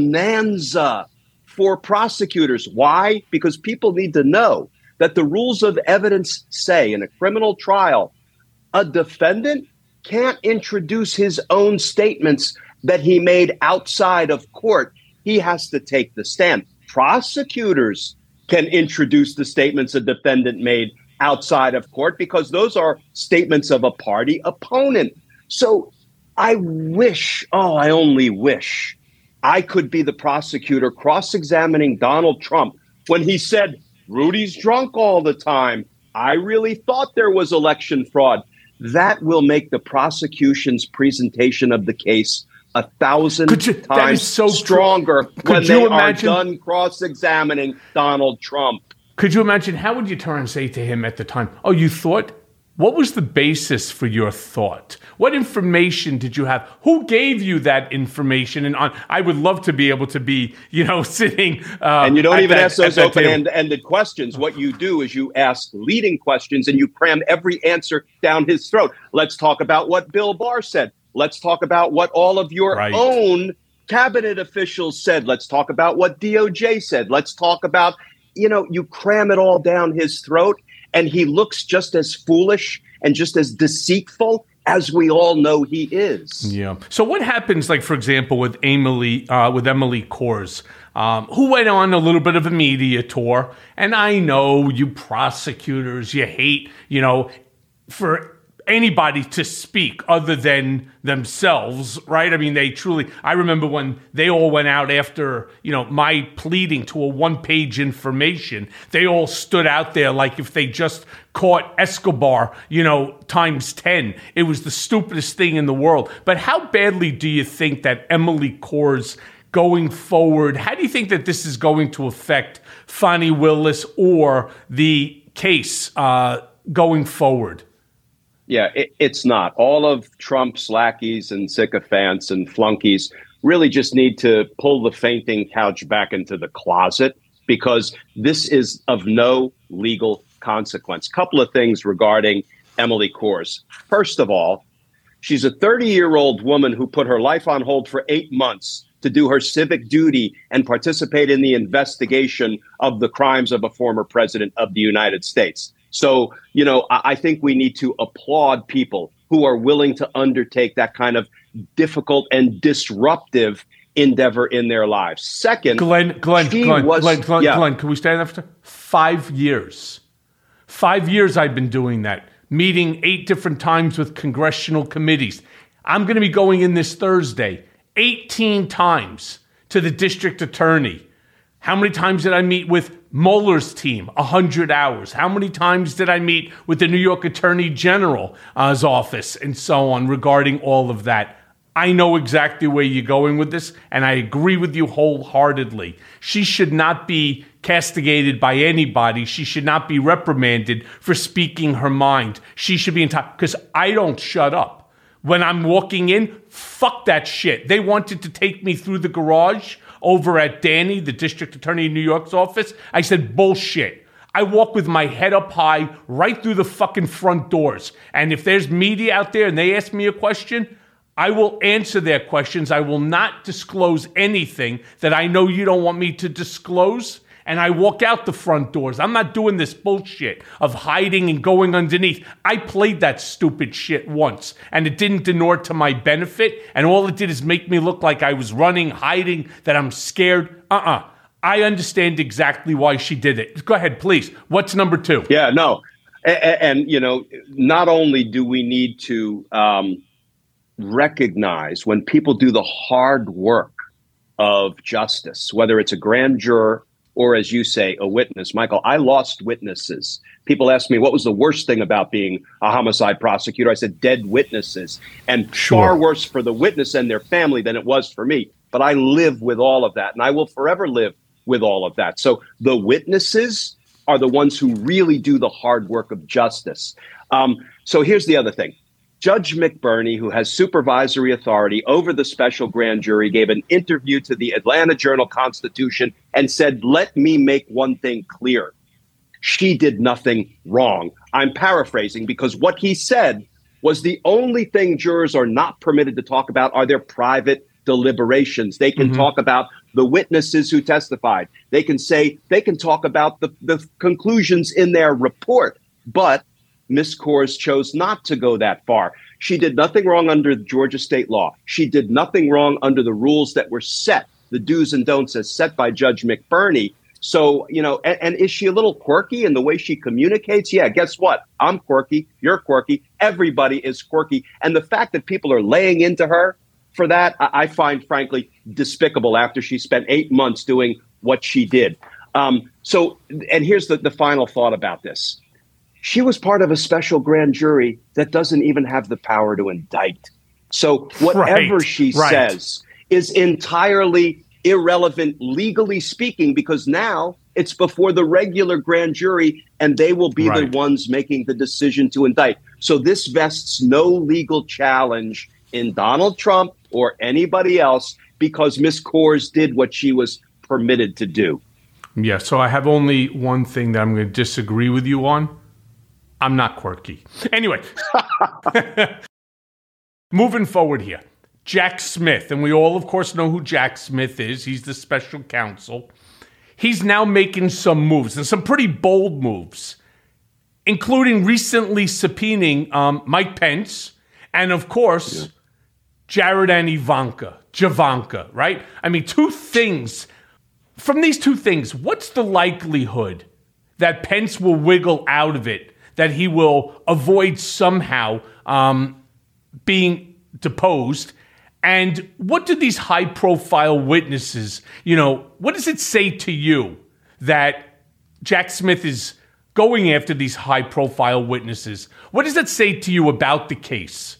Speaker 16: bonanza for prosecutors. Why? Because people need to know that the rules of evidence say in a criminal trial, a defendant can't introduce his own statements that he made outside of court. He has to take the stand. Prosecutors can introduce the statements a defendant made outside of court because those are statements of a party opponent. So I wish, oh, I only wish I could be the prosecutor cross-examining Donald Trump when he said, Rudy's drunk all the time. I really thought there was election fraud. That will make the prosecution's presentation of the case a thousand
Speaker 3: Could you- that
Speaker 16: times
Speaker 3: is so true.
Speaker 16: stronger
Speaker 3: Could
Speaker 16: when
Speaker 3: you
Speaker 16: they
Speaker 3: imagine-
Speaker 16: are done cross-examining Donald Trump.
Speaker 3: Could you imagine, how would you turn and say to him at the time, oh, you thought? What was the basis for your thought? What information did you have? Who gave you that information? And on, I would love to be able to be, you know, sitting. Uh,
Speaker 16: And you don't
Speaker 3: at
Speaker 16: even
Speaker 3: that-
Speaker 16: ask those
Speaker 3: at that table.
Speaker 16: open-ended questions. What you do is you ask leading questions and you cram every answer down his throat. Let's talk about what Bill Barr said. Let's talk about what all of your
Speaker 3: Right.
Speaker 16: own cabinet officials said. Let's talk about what D O J said. Let's talk about, you know, you cram it all down his throat and he looks just as foolish and just as deceitful as we all know he is.
Speaker 3: Yeah. So what happens, like, for example, with Emily, uh, with Emily Kors, um, who went on a little bit of a media tour, and I know you prosecutors, you hate, you know, for anybody to speak other than themselves, right? I mean, they truly, I remember when they all went out after, you know, my pleading to a one-page information, they all stood out there like if they just caught Escobar, you know, times ten. It was the stupidest thing in the world. But how badly do you think that Emily Kors going forward, how do you think that this is going to affect Fani Willis or the case uh, going forward?
Speaker 16: Yeah, it, it's not. All of Trump's lackeys and sycophants and flunkies really just need to pull the fainting couch back into the closet because this is of no legal consequence. Couple of things regarding Emily Kors. First of all, she's a thirty-year-old woman who put her life on hold for eight months to do her civic duty and participate in the investigation of the crimes of a former president of the United States. So, you know, I, I think we need to applaud people who are willing to undertake that kind of difficult and disruptive endeavor in their lives. Second,
Speaker 3: Glenn, Glenn,
Speaker 16: she
Speaker 3: Glenn,
Speaker 16: was,
Speaker 3: Glenn, Glenn,
Speaker 16: yeah.
Speaker 3: Glenn, can we stand after five years? Five years I've been doing that, meeting eight different times with congressional committees. I'm going to be going in this Thursday eighteen times to the district attorney. How many times did I meet with Mueller's team? one hundred hours. How many times did I meet with the New York Attorney General's office and so on regarding all of that? I know exactly where you're going with this, and I agree with you wholeheartedly. She should not be castigated by anybody. She should not be reprimanded for speaking her mind. She should be entitled, because I don't shut up. When I'm walking in, fuck that shit. They wanted to take me through the garage over at Danny, the district attorney in New York's office. I said, bullshit. I walk with my head up high right through the fucking front doors. And if there's media out there and they ask me a question, I will answer their questions. I will not disclose anything that I know you don't want me to disclose. And I walk out the front doors. I'm not doing this bullshit of hiding and going underneath. I played that stupid shit once, and it didn't inure to my benefit. And all it did is make me look like I was running, hiding, that I'm scared. Uh-uh. I understand exactly why she did it. Go ahead, please. What's number two?
Speaker 16: Yeah, no. And, and you know, not only do we need to um, recognize when people do the hard work of justice, whether it's a grand juror or, as you say, a witness. Michael, I lost witnesses. People ask me, what was the worst thing about being a homicide prosecutor? I said, dead witnesses. And
Speaker 3: Sure.
Speaker 16: far worse for the witness and their family than it was for me. But I live with all of that, and I will forever live with all of that. So the witnesses are the ones who really do the hard work of justice. Um, so here's the other thing. Judge McBurney, who has supervisory authority over the special grand jury, gave an interview to the Atlanta Journal-Constitution and said, let me make one thing clear. she did nothing wrong. I'm paraphrasing because what he said was the only thing jurors are not permitted to talk about are their private deliberations. They can mm-hmm. talk about the witnesses who testified. They can say, they can talk about the, the conclusions in their report. But Miz Coors chose not to go that far. She did nothing wrong under Georgia state law. She did nothing wrong under the rules that were set, the do's and don'ts as set by Judge McBurney. So, you know, and, and is she a little quirky in the way she communicates? Yeah, guess what? I'm quirky. You're quirky. Everybody is quirky. And the fact that people are laying into her for that, I, I find, frankly, despicable after she spent eight months doing what she did. Um, so, and here's the, the final thought about this. She was part of a special grand jury that doesn't even have the power to indict. So whatever
Speaker 3: right,
Speaker 16: she
Speaker 3: right.
Speaker 16: says is entirely irrelevant, legally speaking, because now it's before the regular grand jury and they will be right. the ones making the decision to indict. So this vests no legal challenge in Donald Trump or anybody else because Miz Coors did what she was permitted to do.
Speaker 3: Yeah, so I have only one thing that I'm going to disagree with you on. I'm not quirky. Anyway, moving forward here. Jack Smith, and we all, of course, know who Jack Smith is. He's the special counsel. He's now making some moves, and some pretty bold moves, including recently subpoenaing um, Mike Pence and, of course, yeah. Jared and Ivanka, Javanka, right? I mean, two things. From these two things, what's the likelihood that Pence will wiggle out of it, that he will avoid somehow um, being deposed? And what do these high-profile witnesses, you know, what does it say to you that Jack Smith is going after these high-profile witnesses? What does that say to you about the case?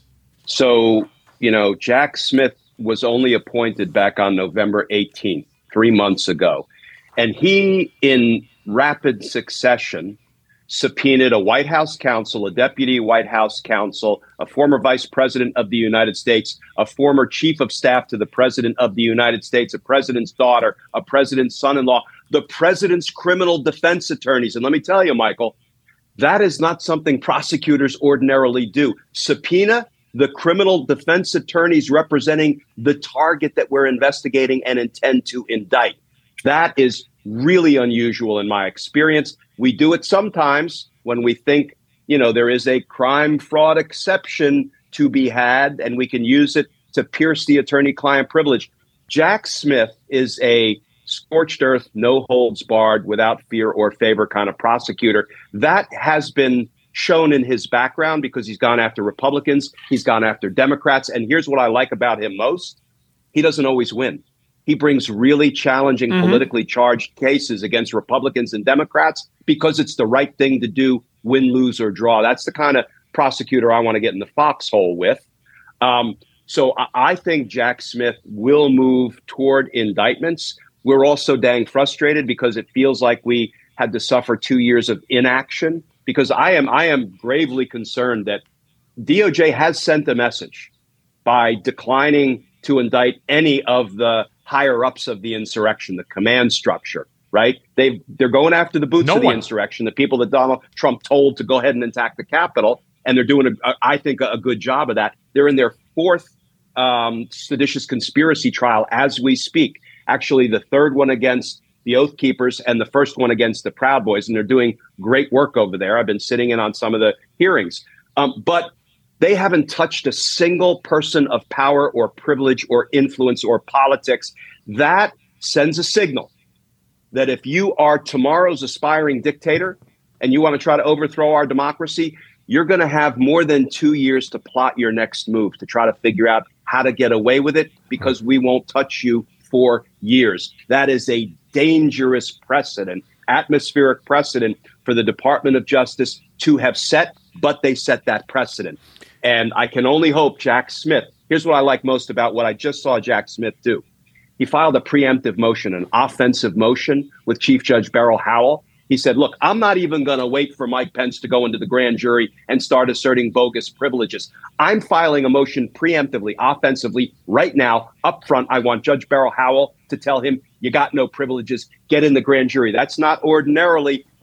Speaker 16: So, you know, Jack Smith was only appointed back on November eighteenth, three months ago. And he, in rapid succession, subpoenaed a White House counsel, a deputy White House counsel, a former vice president of the United States, a former chief of staff to the president of the United States, a president's daughter, a president's son-in-law, the president's criminal defense attorneys. And let me tell you, Michael, that is not something prosecutors ordinarily do. Subpoena the criminal defense attorneys representing the target that we're investigating and intend to indict. That is really unusual in my experience. We do it sometimes when we think, you know, there is a crime fraud exception to be had and we can use it to pierce the attorney-client privilege. Jack Smith is a scorched earth, no holds barred, without fear or favor kind of prosecutor. That has been shown in his background because he's gone after Republicans, he's gone after Democrats. And here's what I like about him most. He doesn't always win. He brings really challenging, mm-hmm. politically charged cases against Republicans and Democrats because it's the right thing to do, win, lose, or draw. That's the kind of prosecutor I want to get in the foxhole with. Um, so I, I think Jack Smith will move toward indictments. We're also dang frustrated because it feels like we had to suffer two years of inaction. Because I am I am gravely concerned that D O J has sent a message by declining to indict any of the higher ups of the insurrection, the command structure, right? They've, they're going after the boots
Speaker 3: no
Speaker 16: of the
Speaker 3: one.
Speaker 16: insurrection, the people that Donald Trump told to go ahead and attack the Capitol. And they're doing, a, I think, a, a good job of that. They're in their fourth um, seditious conspiracy trial as we speak. Actually, the third one against the Oath Keepers and the first one against the Proud Boys. And they're doing great work over there. I've been sitting in on some of the hearings. Um, but they haven't touched a single person of power or privilege or influence or politics. That sends a signal that if you are tomorrow's aspiring dictator and you want to try to overthrow our democracy, you're going to have more than two years to plot your next move, to try to figure out how to get away with it, because we won't touch you for years. That is a dangerous precedent, atmospheric precedent for the Department of Justice to have set, but they set that precedent. And I can only hope Jack Smith, here's what I like most about what I just saw Jack Smith do. He filed a preemptive motion, an offensive motion with Chief Judge Beryl Howell. He said, look, I'm not even going to wait for Mike Pence to go into the grand jury and start asserting bogus privileges. I'm filing a motion preemptively, offensively, right now, up front. I want Judge Beryl Howell to tell him, you got no privileges, get in the grand jury. That's not ordinarily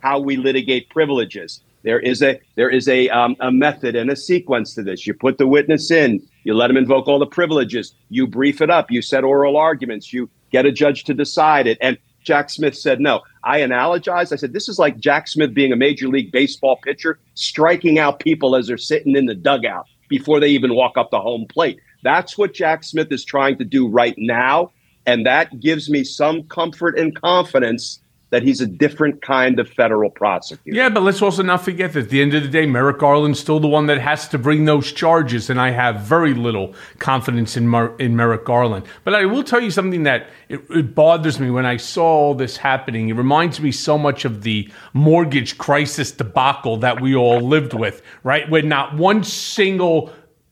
Speaker 16: how we litigate privileges. There is a there is a um, a method and a sequence to this. You put the witness in, you let him invoke all the privileges, you brief it up, you set oral arguments, you get a judge to decide it. And Jack Smith said no. I analogized. I said this is like Jack Smith being a Major League Baseball pitcher, striking out people as they're sitting in the dugout before they even walk up the home plate. That's what Jack Smith is trying to do right now. And that gives me some comfort and confidence that he's a different kind of federal prosecutor.
Speaker 3: Yeah, but let's also not forget that at the end of the day, Merrick Garland's still the one that has to bring those charges, and I have very little confidence in Mer- in Merrick Garland. But I will tell you something that it, it bothers me when I saw all this happening. It reminds me so much of the mortgage crisis debacle that we all lived with, right? When not one single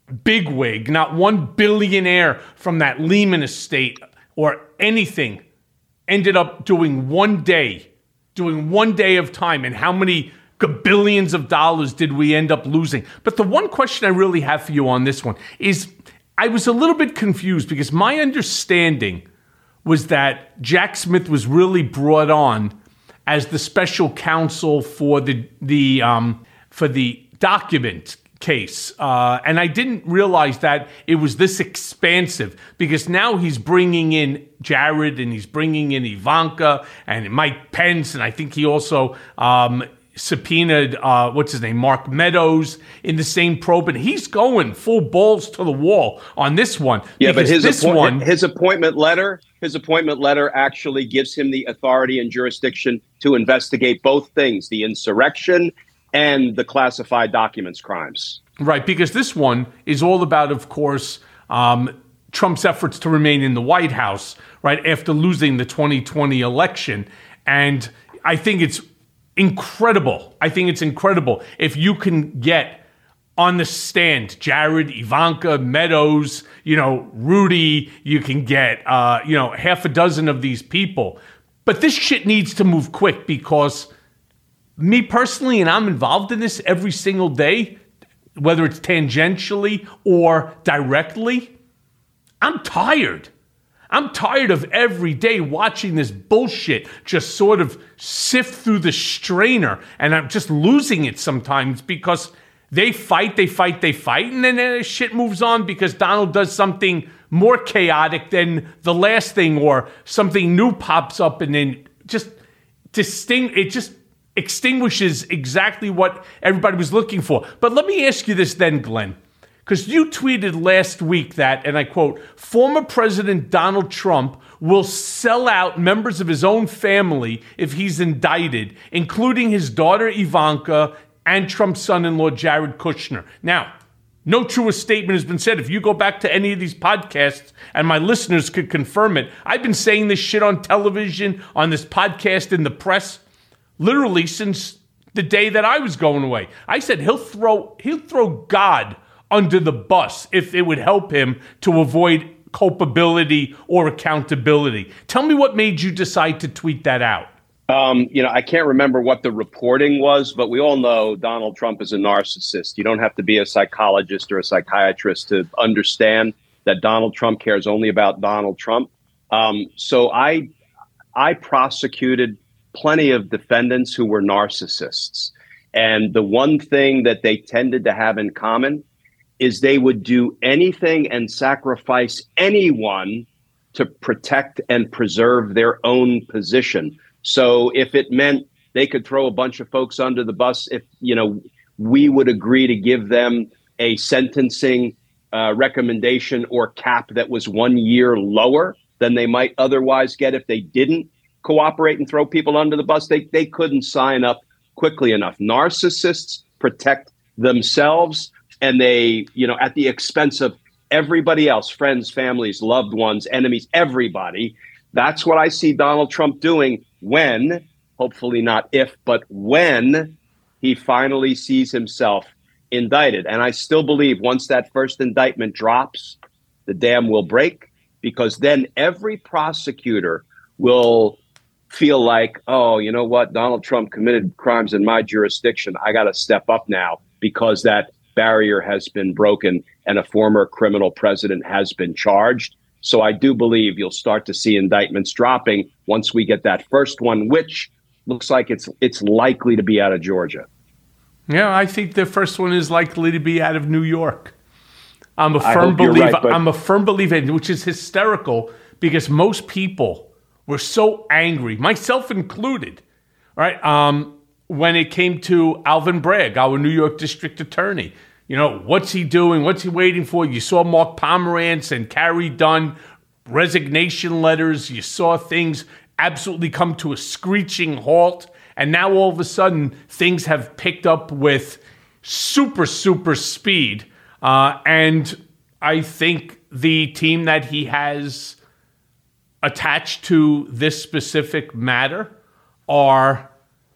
Speaker 3: bigwig, not one billionaire from that Lehman estate or anything ended up doing one day, doing one day of time, and how many billions of dollars did we end up losing? But the one question I really have for you on this one is, I was a little bit confused because my understanding was that Jack Smith was really brought on as the special counsel for the the um, for the document case. Uh, and I didn't realize that it was this expansive, because now he's bringing in Jared and he's bringing in Ivanka and Mike Pence. And I think he also um, subpoenaed, uh, what's his name, Mark Meadows in the same probe. And he's going full balls to the wall on this one.
Speaker 16: Yeah, but his,
Speaker 3: this
Speaker 16: appoint-
Speaker 3: one,
Speaker 16: his appointment letter, his appointment letter actually gives him the authority and jurisdiction to investigate both things, the insurrection and the classified documents crimes.
Speaker 3: Right, because this one is all about, of course, um, Trump's efforts to remain in the White House, right, after losing the twenty twenty election. And I think it's incredible. I think it's incredible if you can get on the stand Jared, Ivanka, Meadows, you know, Rudy, you can get, uh, you know, half a dozen of these people. But this shit needs to move quick, because me personally, and I'm involved in this every single day, whether it's tangentially or directly, I'm tired. I'm tired of every day watching this bullshit just sort of sift through the strainer, and I'm just losing it sometimes because they fight, they fight, they fight, and then uh, shit moves on because Donald does something more chaotic than the last thing, or something new pops up, and then just distinct, it just extinguishes exactly what everybody was looking for. But let me ask you this then, Glenn, because you tweeted last week that, and I quote, former President Donald Trump will sell out members of his own family if he's indicted, including his daughter Ivanka and Trump's son-in-law Jared Kushner. Now, no truer statement has been said. If you go back to any of these podcasts, and my listeners could confirm it, I've been saying this shit on television, on this podcast, in the press, literally since the day that I was going away. I said he'll throw he'll throw God under the bus if it would help him to avoid culpability or accountability. Tell me what made you decide to tweet that out.
Speaker 16: Um, you know, I can't remember what the reporting was, but we all know Donald Trump is a narcissist. You don't have to be a psychologist or a psychiatrist to understand that Donald Trump cares only about Donald Trump. Um, so I I prosecuted plenty of defendants who were narcissists. And the one thing that they tended to have in common is they would do anything and sacrifice anyone to protect and preserve their own position. So if it meant they could throw a bunch of folks under the bus, if, you know, we would agree to give them a sentencing uh, recommendation or cap that was one year lower than they might otherwise get if they didn't cooperate and throw people under the bus, they they couldn't sign up quickly enough. Narcissists protect themselves, and they, you know, at the expense of everybody else, friends, families, loved ones, enemies, everybody. That's what I see Donald Trump doing when, hopefully not if, but when he finally sees himself indicted. And I still believe once that first indictment drops, the dam will break, because then every prosecutor will feel like, oh, you know what? Donald Trump committed crimes in my jurisdiction. I got to step up now because that barrier has been broken and a former criminal president has been charged. So I do believe you'll start to see indictments dropping once we get that first one, which looks like it's it's likely to be out of Georgia.
Speaker 3: Yeah, I think the first one is likely to be out of New York. I'm a
Speaker 16: I
Speaker 3: firm
Speaker 16: hope you're
Speaker 3: believer.
Speaker 16: right, but-
Speaker 3: I'm a firm believer, which is hysterical because most people were so angry, myself included, right? Um, when it came to Alvin Bragg, our New York District Attorney, you know, what's he doing? What's he waiting for? You saw Mark Pomerantz and Carrie Dunn resignation letters. You saw things absolutely come to a screeching halt. And now all of a sudden, things have picked up with super, super speed. Uh, and I think the team that he has attached to this specific matter are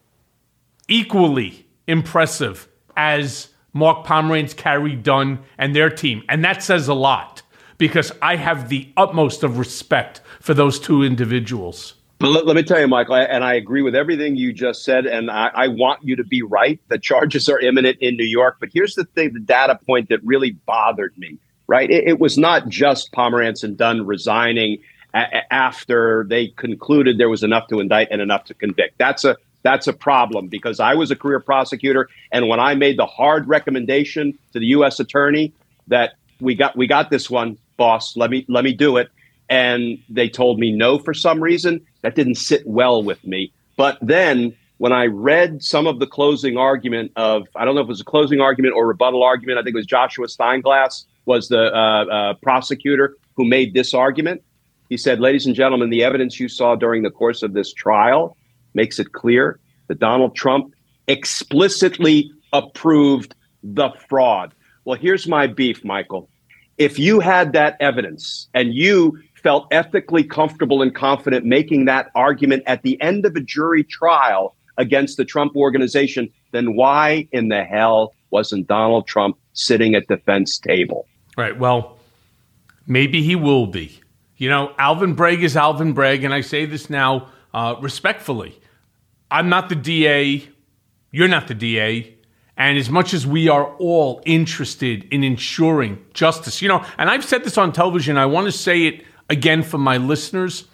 Speaker 3: equally impressive as Mark Pomerantz, Carrie Dunn, and their team. And that says a lot because I have the utmost of respect for those two individuals.
Speaker 16: But let, let me tell you, Michael, and I agree with everything you just said, and I, I want you to be right. The charges are imminent in New York. But here's the thing, the data point that really bothered me, right? It, it was not just Pomerantz and Dunn resigning a- after they concluded there was enough to indict and enough to convict. That's a that's a problem because I was a career prosecutor, and when I made the hard recommendation to the U S attorney that we got we got this one, boss, let me let me do it, and they told me no for some reason, that didn't sit well with me. But then when I read some of the closing argument of, I don't know if it was a closing argument or rebuttal argument, I think it was Joshua Steinglass was the uh, uh, prosecutor who made this argument. He said, ladies and gentlemen, the evidence you saw during the course of this trial makes it clear that Donald Trump explicitly approved the fraud. Well, here's my beef, Michael. If you had that evidence and you felt ethically comfortable and confident making that argument at the end of a jury trial against the Trump organization, then why in the hell wasn't Donald Trump sitting at the defense table?
Speaker 3: Right. Well, maybe he will be. You know, Alvin Bragg is Alvin Bragg, and I say this now uh, respectfully. I'm not the D A. You're not the D A. And as much as we are all interested in ensuring justice, you know, and I've said this on television, I want to say it again for my listeners.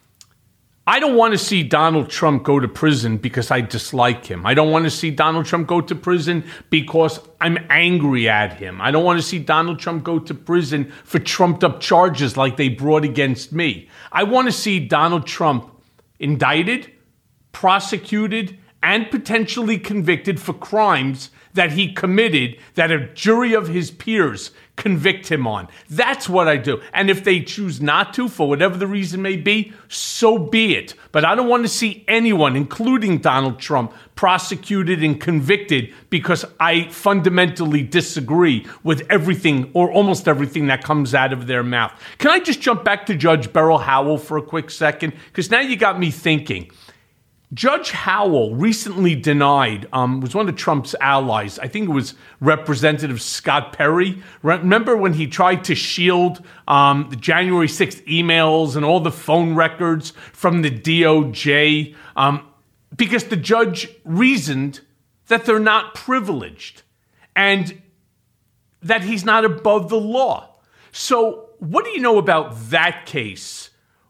Speaker 3: I don't want to see Donald Trump go to prison because I dislike him. I don't want to see Donald Trump go to prison because I'm angry at him. I don't want to see Donald Trump go to prison for trumped up charges like they brought against me. I want to see Donald Trump indicted, prosecuted, and potentially convicted for crimes that he committed that a jury of his peers convict him on. That's what I do. And if they choose not to, for whatever the reason may be, so be it. But I don't want to see anyone, including Donald Trump, prosecuted and convicted because I fundamentally disagree with everything or almost everything that comes out of their mouth. Can I just jump back to Judge Beryl Howell for a quick second? Because now you got me thinking. Judge Howell recently denied, um, was one of Trump's allies, I think it was Representative Scott Perry. Remember when he tried to shield um, the January sixth emails and all the phone records from the D O J? Um, because the judge reasoned that they're not privileged and that he's not above the law. So what do you know about that case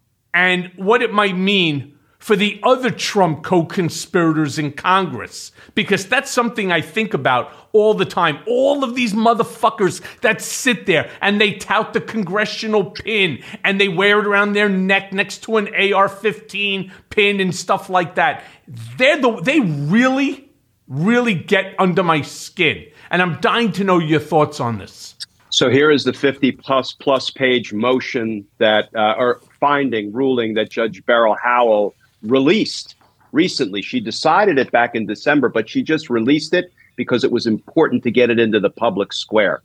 Speaker 3: and what it might mean for the other Trump co-conspirators in Congress? Because that's something I think about all the time. All of these motherfuckers that sit there and they tout the congressional pin and they wear it around their neck next to an A R fifteen pin and stuff like that. They're the, they really, really get under my skin. And I'm dying to know your thoughts on this.
Speaker 16: So here is the fifty plus plus page motion that, uh, or finding, ruling that Judge Beryl Howell released recently. She decided it back in December, but she just released it because it was important to get it into the public square.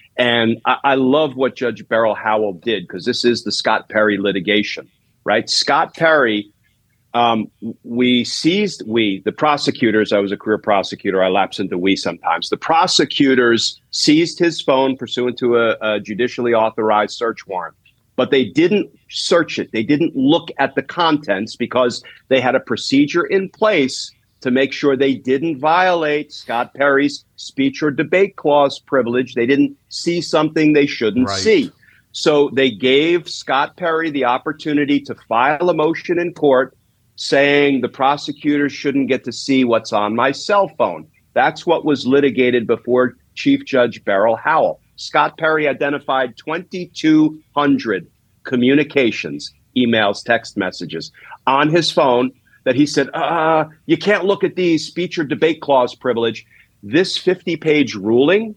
Speaker 16: And I, I love what Judge Beryl Howell did because this is the Scott Perry litigation, right? Scott Perry, um, we seized, we, the prosecutors, I was a career prosecutor, I lapse into we sometimes. The prosecutors seized his phone pursuant to a, a judicially authorized search warrant. But they didn't search it. They didn't look at the contents because they had a procedure in place to make sure they didn't violate Scott Perry's speech or debate clause privilege. They didn't see something they shouldn't
Speaker 3: Right.
Speaker 16: see. So they gave Scott Perry the opportunity to file a motion in court saying the prosecutors shouldn't get to see what's on my cell phone. That's what was litigated before Chief Judge Beryl Howell. Scott Perry identified twenty-two hundred communications, emails, text messages on his phone that he said, uh, you can't look at these, speech or debate clause privilege. This fifty-page ruling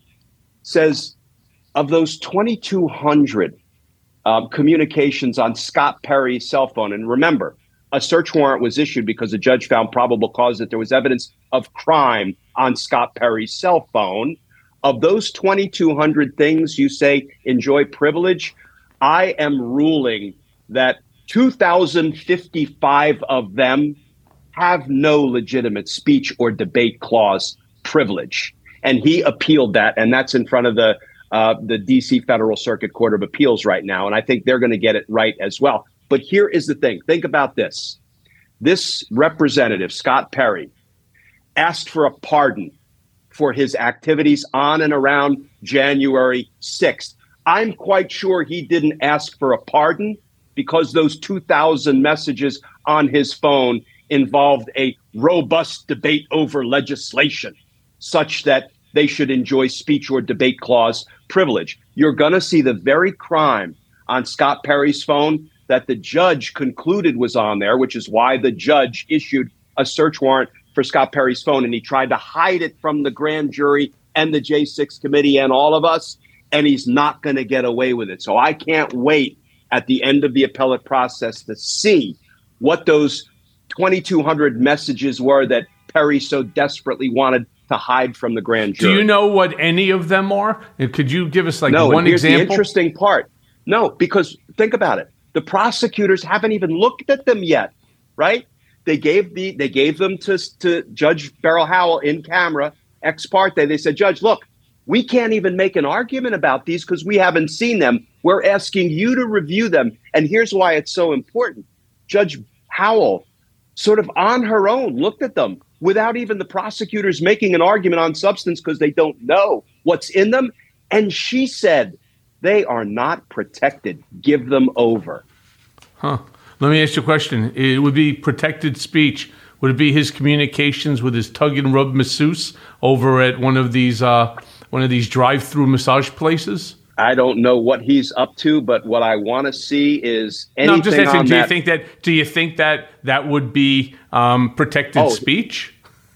Speaker 16: says of those twenty-two hundred um, communications on Scott Perry's cell phone, and remember, a search warrant was issued because a judge found probable cause that there was evidence of crime on Scott Perry's cell phone. Of those twenty-two hundred things you say enjoy privilege, I am ruling that two thousand fifty-five of them have no legitimate speech or debate clause privilege. And he appealed that, and that's in front of the uh, the D C Federal Circuit Court of Appeals right now. And I think they're going to get it right as well. But here is the thing. Think about this. This representative, Scott Perry, asked for a pardon for his activities on and around January sixth. I'm quite sure he didn't ask for a pardon because those two thousand messages on his phone involved a robust debate over legislation such that they should enjoy speech or debate clause privilege. You're going to see the very crime on Scott Perry's phone that the judge concluded was on there, which is why the judge issued a search warrant for Scott Perry's phone, and he tried to hide it from the grand jury and the J six committee and all of us, and he's not going to get away with it. So I can't wait at the end of the appellate process to see what those twenty-two hundred messages were that Perry so desperately wanted to hide from the grand jury.
Speaker 3: Do you know what any of them are? And could you give us like
Speaker 16: no,
Speaker 3: one
Speaker 16: and here's
Speaker 3: example?
Speaker 16: The interesting part. No, because think about it. The prosecutors haven't even looked at them yet, right? They gave the they gave them to, to Judge Beryl Howell in camera, ex parte. They said, Judge, look, we can't even make an argument about these because we haven't seen them. We're asking you to review them. And here's why it's so important. Judge Howell, sort of on her own, looked at them without even the prosecutors making an argument on substance because they don't know what's in them. And she said, they are not protected. Give them over.
Speaker 3: Huh. Let me ask you a question. It would be protected speech. Would it be his communications with his tug and rub masseuse over at one of these uh, one of these drive-through massage places?
Speaker 16: I don't know what he's up to, but what I want to see is anything
Speaker 3: no, I'm just asking,
Speaker 16: on
Speaker 3: do
Speaker 16: that.
Speaker 3: you think that do you think that that would be um, protected
Speaker 16: Oh.
Speaker 3: speech?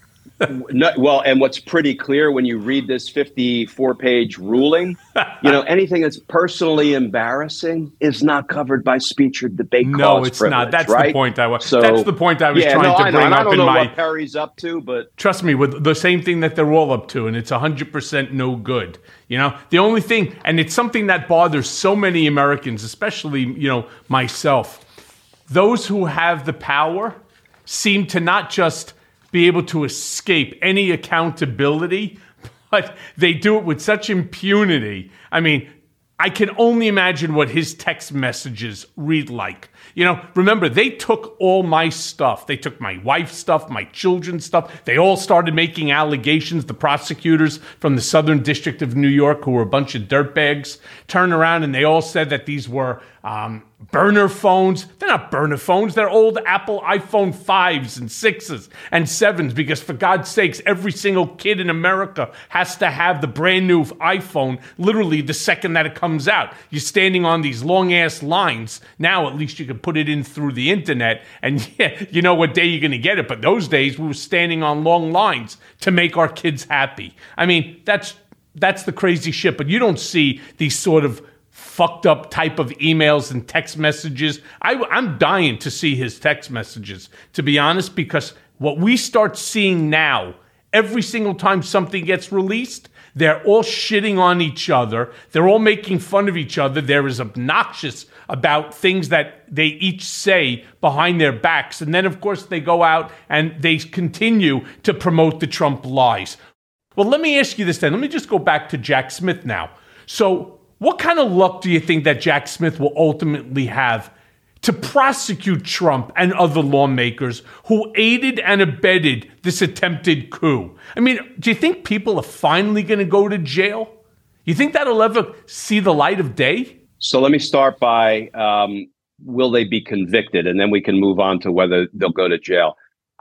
Speaker 16: No, well, and what's pretty clear when you read this fifty-four page ruling, you know, anything that's personally embarrassing is not covered by speech or debate
Speaker 3: No,
Speaker 16: clause
Speaker 3: it's
Speaker 16: privilege,
Speaker 3: not. That's
Speaker 16: right?
Speaker 3: the point I was.
Speaker 16: So,
Speaker 3: that's the point I was
Speaker 16: yeah,
Speaker 3: trying
Speaker 16: no,
Speaker 3: to
Speaker 16: I know,
Speaker 3: bring
Speaker 16: and I
Speaker 3: up
Speaker 16: don't
Speaker 3: in
Speaker 16: know
Speaker 3: my.
Speaker 16: what Perry's up to, but
Speaker 3: Trust me, with the same thing that they're all up to, and it's one hundred percent no good. You know, the only thing, and it's something that bothers so many Americans, especially, you know, myself. Those who have the power seem to not just be able to escape any accountability, but they do it with such impunity. I mean, I can only imagine what his text messages read like. You know, remember, they took all my stuff. They took my wife's stuff, my children's stuff. They all started making allegations. The prosecutors from the Southern District of New York, who were a bunch of dirtbags, turned around and they all said that these were um, burner phones. They're not burner phones. They're old Apple iPhone fives and sixes and sevens because, for God's sakes, every single kid in America has to have the brand new iPhone literally the second that it comes out. You're standing on these long-ass lines. Now, at least you can put it in through the internet, and yeah, you know what day you're going to get it. But those days, we were standing on long lines to make our kids happy. I mean, that's that's the crazy shit. But you don't see these sort of fucked up type of emails and text messages. I, I'm dying to see his text messages, to be honest, because what we start seeing now, every single time something gets released, they're all shitting on each other. They're all making fun of each other. They're as obnoxious about things that they each say behind their backs. And then, of course, they go out and they continue to promote the Trump lies. Well, let me ask you this then. Let me just go back to Jack Smith now. So what kind of luck do you think that Jack Smith will ultimately have to prosecute Trump and other lawmakers who aided and abetted this attempted coup? I mean, do you think people are finally going to go to jail? You think that'll ever see the light of day?
Speaker 16: So let me start by um, will they be convicted? And then we can move on to whether they'll go to jail.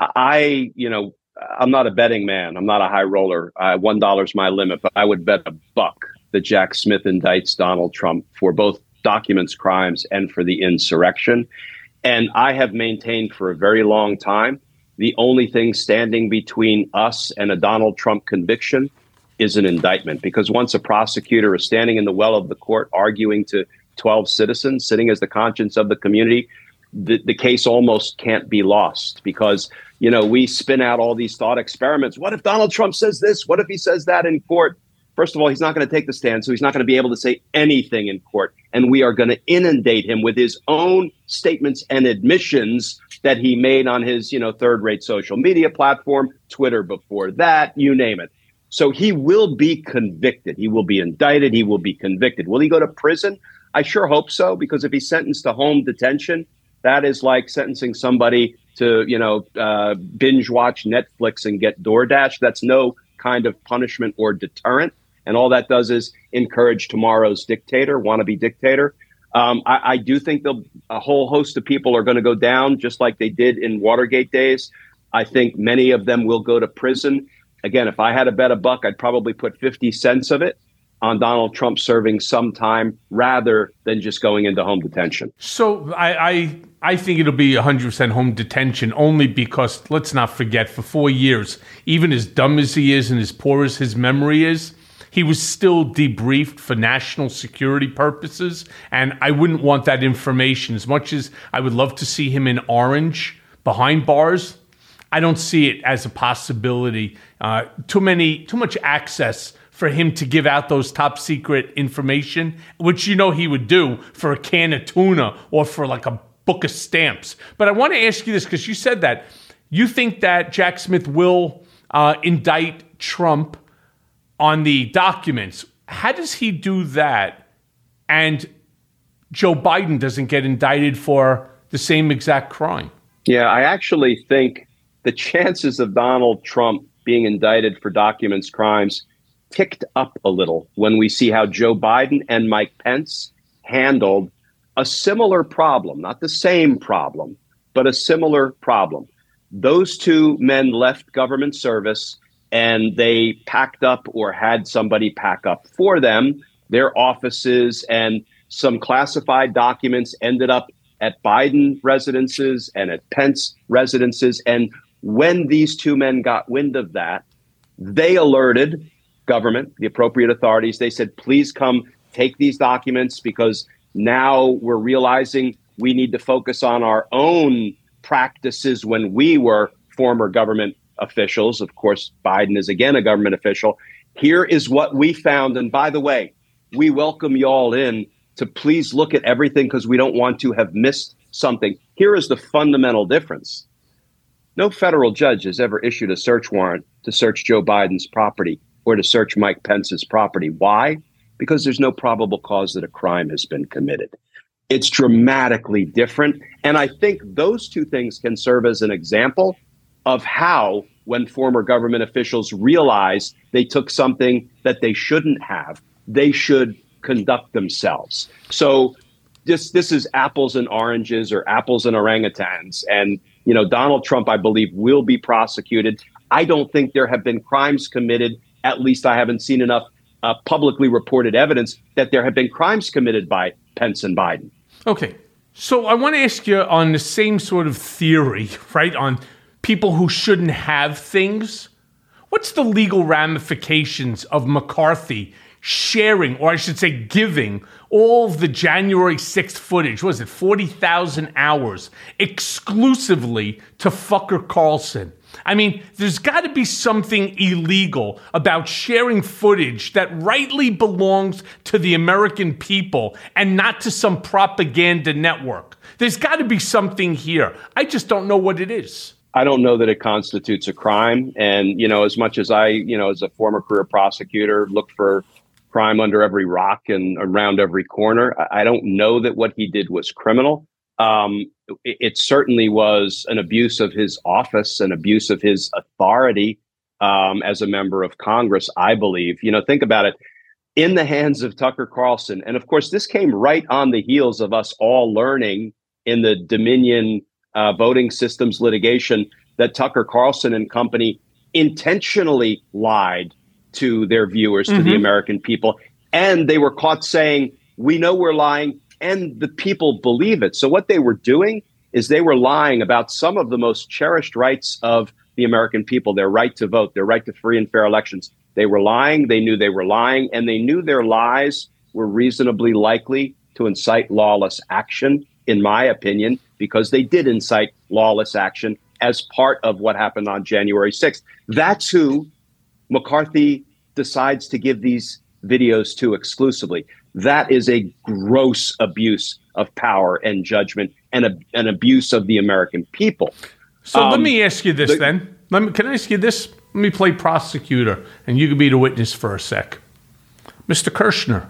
Speaker 16: I, you know, I'm not a betting man. I'm not a high roller. Uh, one dollar's my limit, but I would bet a buck that Jack Smith indicts Donald Trump for both documents crimes and for the insurrection. And I have maintained for a very long time, the only thing standing between us and a Donald Trump conviction is an indictment. Because once a prosecutor is standing in the well of the court arguing to twelve citizens, sitting as the conscience of the community, the, the case almost can't be lost. Because, you know, we spin out all these thought experiments. What if Donald Trump says this? What if he says that in court? First of all, he's not going to take the stand, so he's not going to be able to say anything in court. And we are going to inundate him with his own statements and admissions that he made on his, you know, third-rate social media platform, Twitter before that, you name it. So he will be convicted. He will be indicted. He will be convicted. Will he go to prison? I sure hope so, because if he's sentenced to home detention, that is like sentencing somebody to, you know, uh, binge watch Netflix and get DoorDash. That's no kind of punishment or deterrent. And all that does is encourage tomorrow's dictator, wannabe dictator. Um, I, I do think a whole host of people are going to go down, just like they did in Watergate days. I think many of them will go to prison. Again, if I had to bet a buck, I'd probably put fifty cents of it on Donald Trump serving some time rather than just going into home detention.
Speaker 3: So I I, I think it'll be one hundred percent home detention, only because, let's not forget, for four years, even as dumb as he is and as poor as his memory is, he was still debriefed for national security purposes. And I wouldn't want that information. As much as I would love to see him in orange behind bars, I don't see it as a possibility. Uh, too many, too much access for him to give out those top secret information, which you know he would do for a can of tuna or for like a book of stamps. But I want to ask you this, because you said that you think that Jack Smith will uh, indict Trump on the documents. How does he do that and Joe Biden doesn't get indicted for the same exact crime?
Speaker 16: Yeah, I actually think the chances of Donald Trump being indicted for documents crimes ticked up a little when we see how Joe Biden and Mike Pence handled a similar problem, not the same problem, but a similar problem. Those two men left government service and they packed up or had somebody pack up for them their offices, and some classified documents ended up at Biden residences and at Pence residences. And when these two men got wind of that, they alerted government, the appropriate authorities. They said, please come take these documents, because now we're realizing we need to focus on our own practices when we were former government officials. Of course, Biden is again a government official. Here is what we found. And by the way, we welcome y'all in to please look at everything, because we don't want to have missed something. Here is the fundamental difference. No federal judge has ever issued a search warrant to search Joe Biden's property or to search Mike Pence's property. Why? Because there's no probable cause that a crime has been committed. It's dramatically different. And I think those two things can serve as an example of how, when former government officials realize they took something that they shouldn't have, they should conduct themselves. So this this is apples and oranges, or apples and orangutans. And, you know, Donald Trump, I believe, will be prosecuted. I don't think there have been crimes committed. At least I haven't seen enough uh, publicly reported evidence that there have been crimes committed by Pence and Biden.
Speaker 3: Okay. So I want to ask you on the same sort of theory, right, on people who shouldn't have things. What's the legal ramifications of McCarthy sharing, or I should say giving, all of the January sixth footage, what was it, forty thousand hours, exclusively to Fucker Carlson? I mean, there's got to be something illegal about sharing footage that rightly belongs to the American people and not to some propaganda network. There's got to be something here. I just don't know what it is.
Speaker 16: I don't know that it constitutes a crime. And, you know, as much as I, you know, as a former career prosecutor, look for crime under every rock and around every corner, I don't know that what he did was criminal. Um, it, it certainly was an abuse of his office, an abuse of his authority um, as a member of Congress, I believe. You know, think about it. In the hands of Tucker Carlson. And of course, this came right on the heels of us all learning in the Dominion uh, voting systems litigation that Tucker Carlson and company intentionally lied to their viewers, mm-hmm. to the American people. And they were caught saying, we know we're lying, and the people believe it. So what they were doing is they were lying about some of the most cherished rights of the American people, their right to vote, their right to free and fair elections. They were lying. They knew they were lying, and they knew their lies were reasonably likely to incite lawless action, in my opinion, because they did incite lawless action as part of what happened on January sixth. That's who McCarthy decides to give these videos to exclusively. That is a gross abuse of power and judgment and a, an abuse of the American people.
Speaker 3: So
Speaker 16: um,
Speaker 3: let me ask you this
Speaker 16: the,
Speaker 3: then. Let me, can I ask you this? Let me play prosecutor, and you can be the witness for a sec. Mister Kirshner,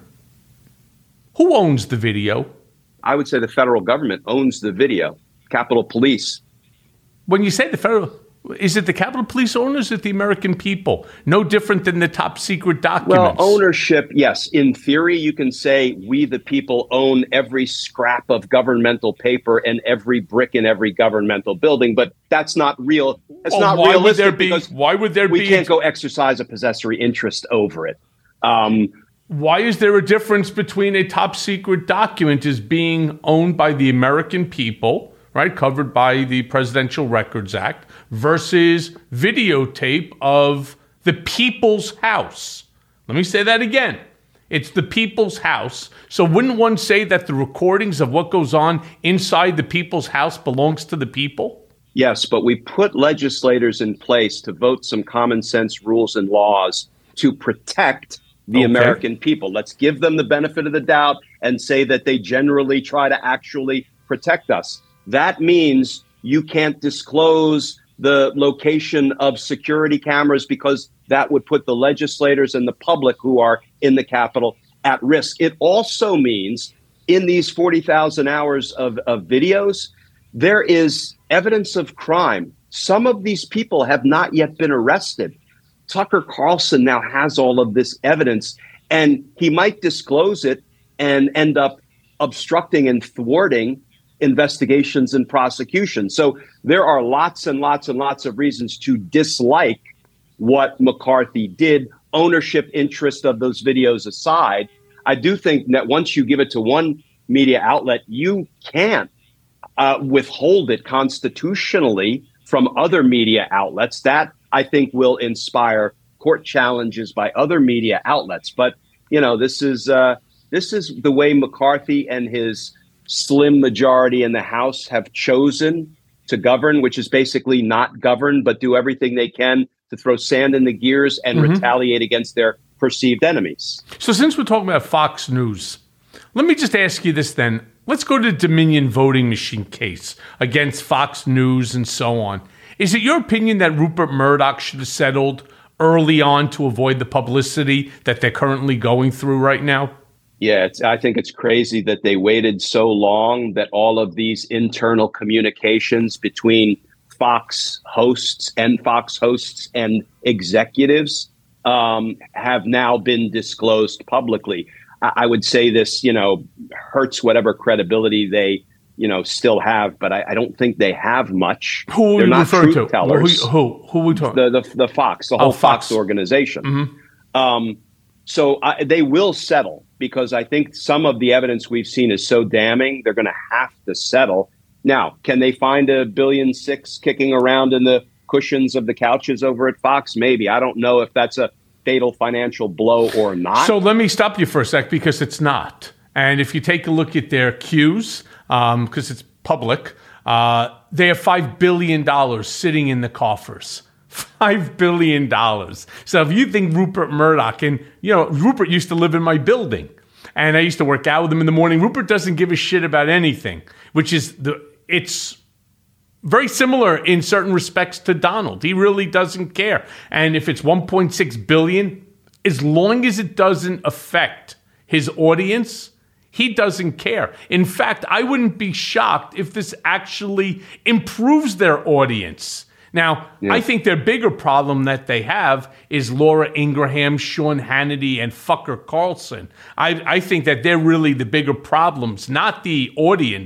Speaker 3: who owns the video?
Speaker 16: I would say the federal government owns the video. Capitol Police.
Speaker 3: When you say the federal, is it the Capitol Police owners or is it the American people? No different than the top secret documents.
Speaker 16: Well, ownership, yes. In theory, you can say we, the people, own every scrap of governmental paper and every brick in every governmental building, but that's not real. It's
Speaker 3: well,
Speaker 16: not
Speaker 3: why
Speaker 16: realistic
Speaker 3: would there be,
Speaker 16: because
Speaker 3: why would there
Speaker 16: we
Speaker 3: be,
Speaker 16: can't go exercise a possessory interest over it. Um,
Speaker 3: why is there a difference between a top secret document is being owned by the American people, right, covered by the Presidential Records Act, versus videotape of the people's house? Let me say that again. It's the people's house. So wouldn't one say that the recordings of what goes on inside the people's house belongs to the people?
Speaker 16: Yes, but we put legislators in place to vote some common sense rules and laws to protect the okay. American people. Let's give them the benefit of the doubt and say that they generally try to actually protect us. That means you can't disclose the location of security cameras because that would put the legislators and the public who are in the Capitol at risk. It also means in these forty thousand hours of, of videos, there is evidence of crime. Some of these people have not yet been arrested. Tucker Carlson now has all of this evidence, and he might disclose it and end up obstructing and thwarting investigations and prosecution. So there are lots and lots and lots of reasons to dislike what McCarthy did, ownership interest of those videos aside. I do think that once you give it to one media outlet, you can't uh, withhold it constitutionally from other media outlets. That, I think, will inspire court challenges by other media outlets. But, you know, this is uh, this is the way McCarthy and his slim majority in the House have chosen to govern, which is basically not govern, but do everything they can to throw sand in the gears and mm-hmm. retaliate against their perceived enemies.
Speaker 3: So since we're talking about Fox News, let me just ask you this then. Let's go to the Dominion voting machine case against Fox News and so on. Is it your opinion that Rupert Murdoch should have settled early on to avoid the publicity that they're currently going through right now?
Speaker 16: Yeah, it's, I think it's crazy that they waited so long, that all of these internal communications between Fox hosts and Fox hosts and executives um, have now been disclosed publicly. I, I would say this, you know, hurts whatever credibility they, you know, still have, but I, I don't think they have much.
Speaker 3: Who are
Speaker 16: They're
Speaker 3: you
Speaker 16: not
Speaker 3: referring
Speaker 16: truth
Speaker 3: to?
Speaker 16: tellers.
Speaker 3: Who, who, who are we talking?
Speaker 16: The, the, the Fox, the whole
Speaker 3: oh, Fox.
Speaker 16: Fox organization.
Speaker 3: Mm-hmm.
Speaker 16: Um, so I, they will settle, because I think some of the evidence we've seen is so damning, they're going to have to settle. Now, can they find a billion six kicking around in the cushions of the couches over at Fox? Maybe. I don't know if that's a fatal financial blow or not.
Speaker 3: So let me stop you for a sec, because it's not. And if you take a look at their Qs, um, because it's public, uh, they have five billion dollars sitting in the coffers. five billion dollars. So if you think Rupert Murdoch, and, you know, Rupert used to live in my building, and I used to work out with him in the morning. Rupert doesn't give a shit about anything, which is, the it's very similar in certain respects to Donald. He really doesn't care. And if it's one point six billion dollars, as long as it doesn't affect his audience, he doesn't care. In fact, I wouldn't be shocked if this actually improves their audience. Now, yeah. I think their bigger problem that they have is Laura Ingraham, Sean Hannity, and Fucker Carlson. I, I think that they're really the bigger problems, not the audience.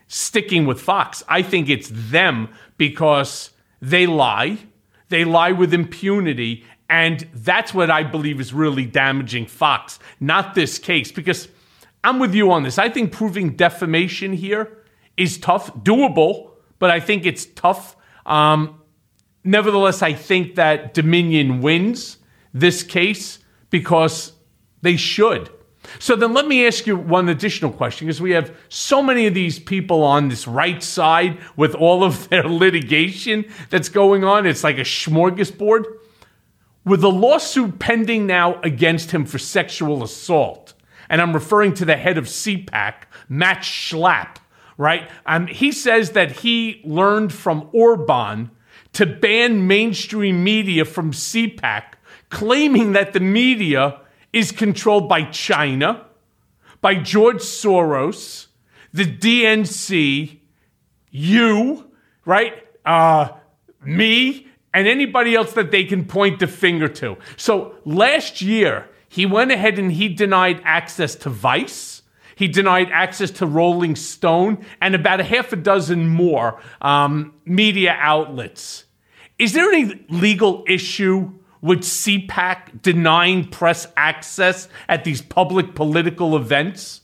Speaker 3: sticking with Fox. I think it's them because they lie. They lie with impunity. And that's what I believe is really damaging Fox, not this case. Because I'm with you on this. I think proving defamation here is tough, doable, but I think it's tough. Um, nevertheless, I think that Dominion wins this case because they should. So then let me ask you one additional question, because we have so many of these people on this right side with all of their litigation that's going on. It's like a smorgasbord. With the lawsuit pending now against him for sexual assault, and I'm referring to the head of C PAC, Matt Schlapp, right? Um, he says that he learned from Orban to ban mainstream media from C PAC, claiming that the media is controlled by China, by George Soros, the D N C, you, right? Uh, me, and anybody else that they can point the finger to. So last year, he went ahead and he denied access to Vice. He denied access to Rolling Stone and about a half a dozen more um, media outlets. Is there any legal issue with C PAC denying press access at these public political events?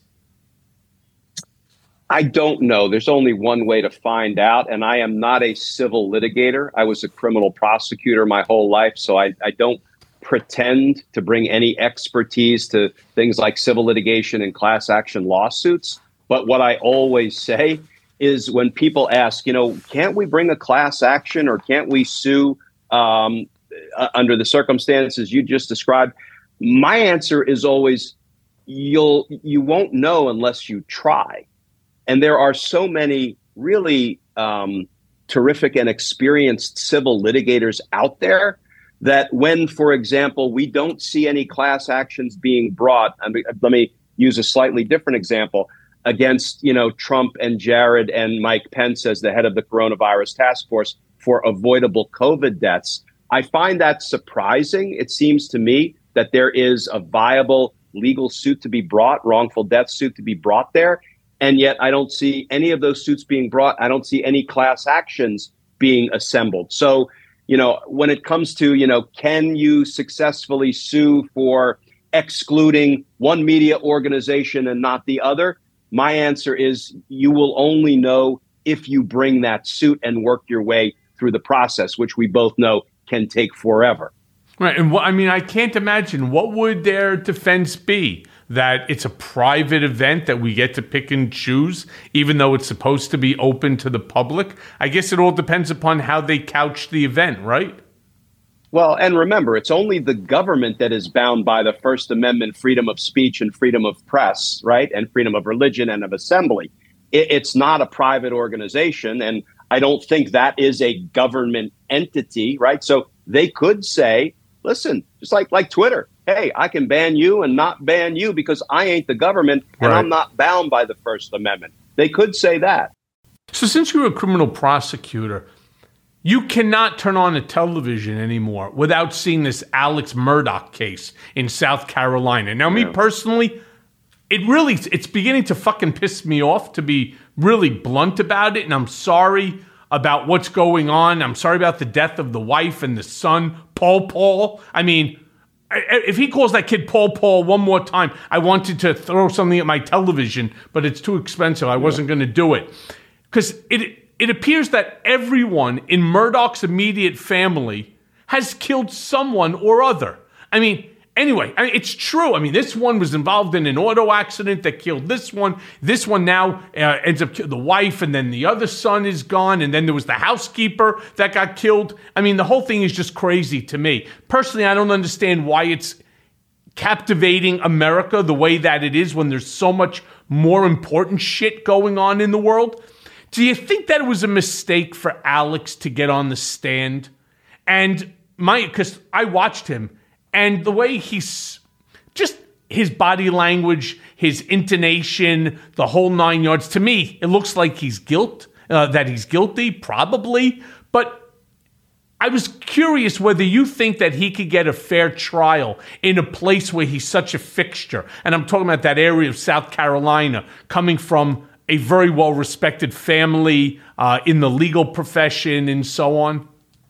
Speaker 16: I don't know. There's only one way to find out, and I am not a civil litigator. I was a criminal prosecutor my whole life, so I, I don't pretend to bring any expertise to things like civil litigation and class action lawsuits. But what I always say is when people ask, you know, can't we bring a class action or can't we sue um, uh, under the circumstances you just described? My answer is always, you'll you won't know unless you try. And there are so many really um, terrific and experienced civil litigators out there that when, for example, we don't see any class actions being brought, I mean, let me use a slightly different example, against, you know, Trump and Jared and Mike Pence as the head of the coronavirus task force for avoidable COVID deaths. I find that surprising. It seems to me that there is a viable legal suit to be brought, wrongful death suit to be brought there. And yet I don't see any of those suits being brought. I don't see any class actions being assembled. So, you know, when it comes to, you know, can you successfully sue for excluding one media organization and not the other? My answer is you will only know if you bring that suit and work your way through the process, which we both know can take forever.
Speaker 3: Right. And what, I mean, I can't imagine, what would their defense be? That it's a private event that we get to pick and choose, even though it's supposed to be open to the public? I guess it all depends upon how they couch the event, right?
Speaker 16: Well, and remember, it's only the government that is bound by the First Amendment, freedom of speech and freedom of press, right? And freedom of religion and of assembly. It, it's not a private organization. And I don't think that is a government entity, right? So they could say, listen, just like, like Twitter, hey, I can ban you and not ban you because I ain't the government and right. I'm not bound by the First Amendment. They could say that.
Speaker 3: So since you're a criminal prosecutor, you cannot turn on a television anymore without seeing this Alex Murdaugh case in South Carolina. Now, yeah. me personally, it really, it's beginning to fucking piss me off, to be really blunt about it. And I'm sorry about what's going on. I'm sorry about the death of the wife and the son, Paul Paul. I mean, if he calls that kid Paul Paul one more time, I wanted to throw something at my television, but it's too expensive. I wasn't going to do it. Because it it appears that everyone in Murdaugh's immediate family has killed someone or other. I mean, anyway, I mean, it's true. I mean, this one was involved in an auto accident that killed this one. This one now uh, ends up killing the wife, and then the other son is gone, and then there was the housekeeper that got killed. I mean, the whole thing is just crazy to me. Personally, I don't understand why it's captivating America the way that it is when there's so much more important shit going on in the world. Do you think that it was a mistake for Alex to get on the stand? And my, because I watched him, and the way he's just his body language, his intonation, the whole nine yards, to me, it looks like he's guilt, uh, that he's guilty, probably. But I was curious whether you think that he could get a fair trial in a place where he's such a fixture. And I'm talking about that area of South Carolina, coming from a very well-respected family uh, in the legal profession and so on?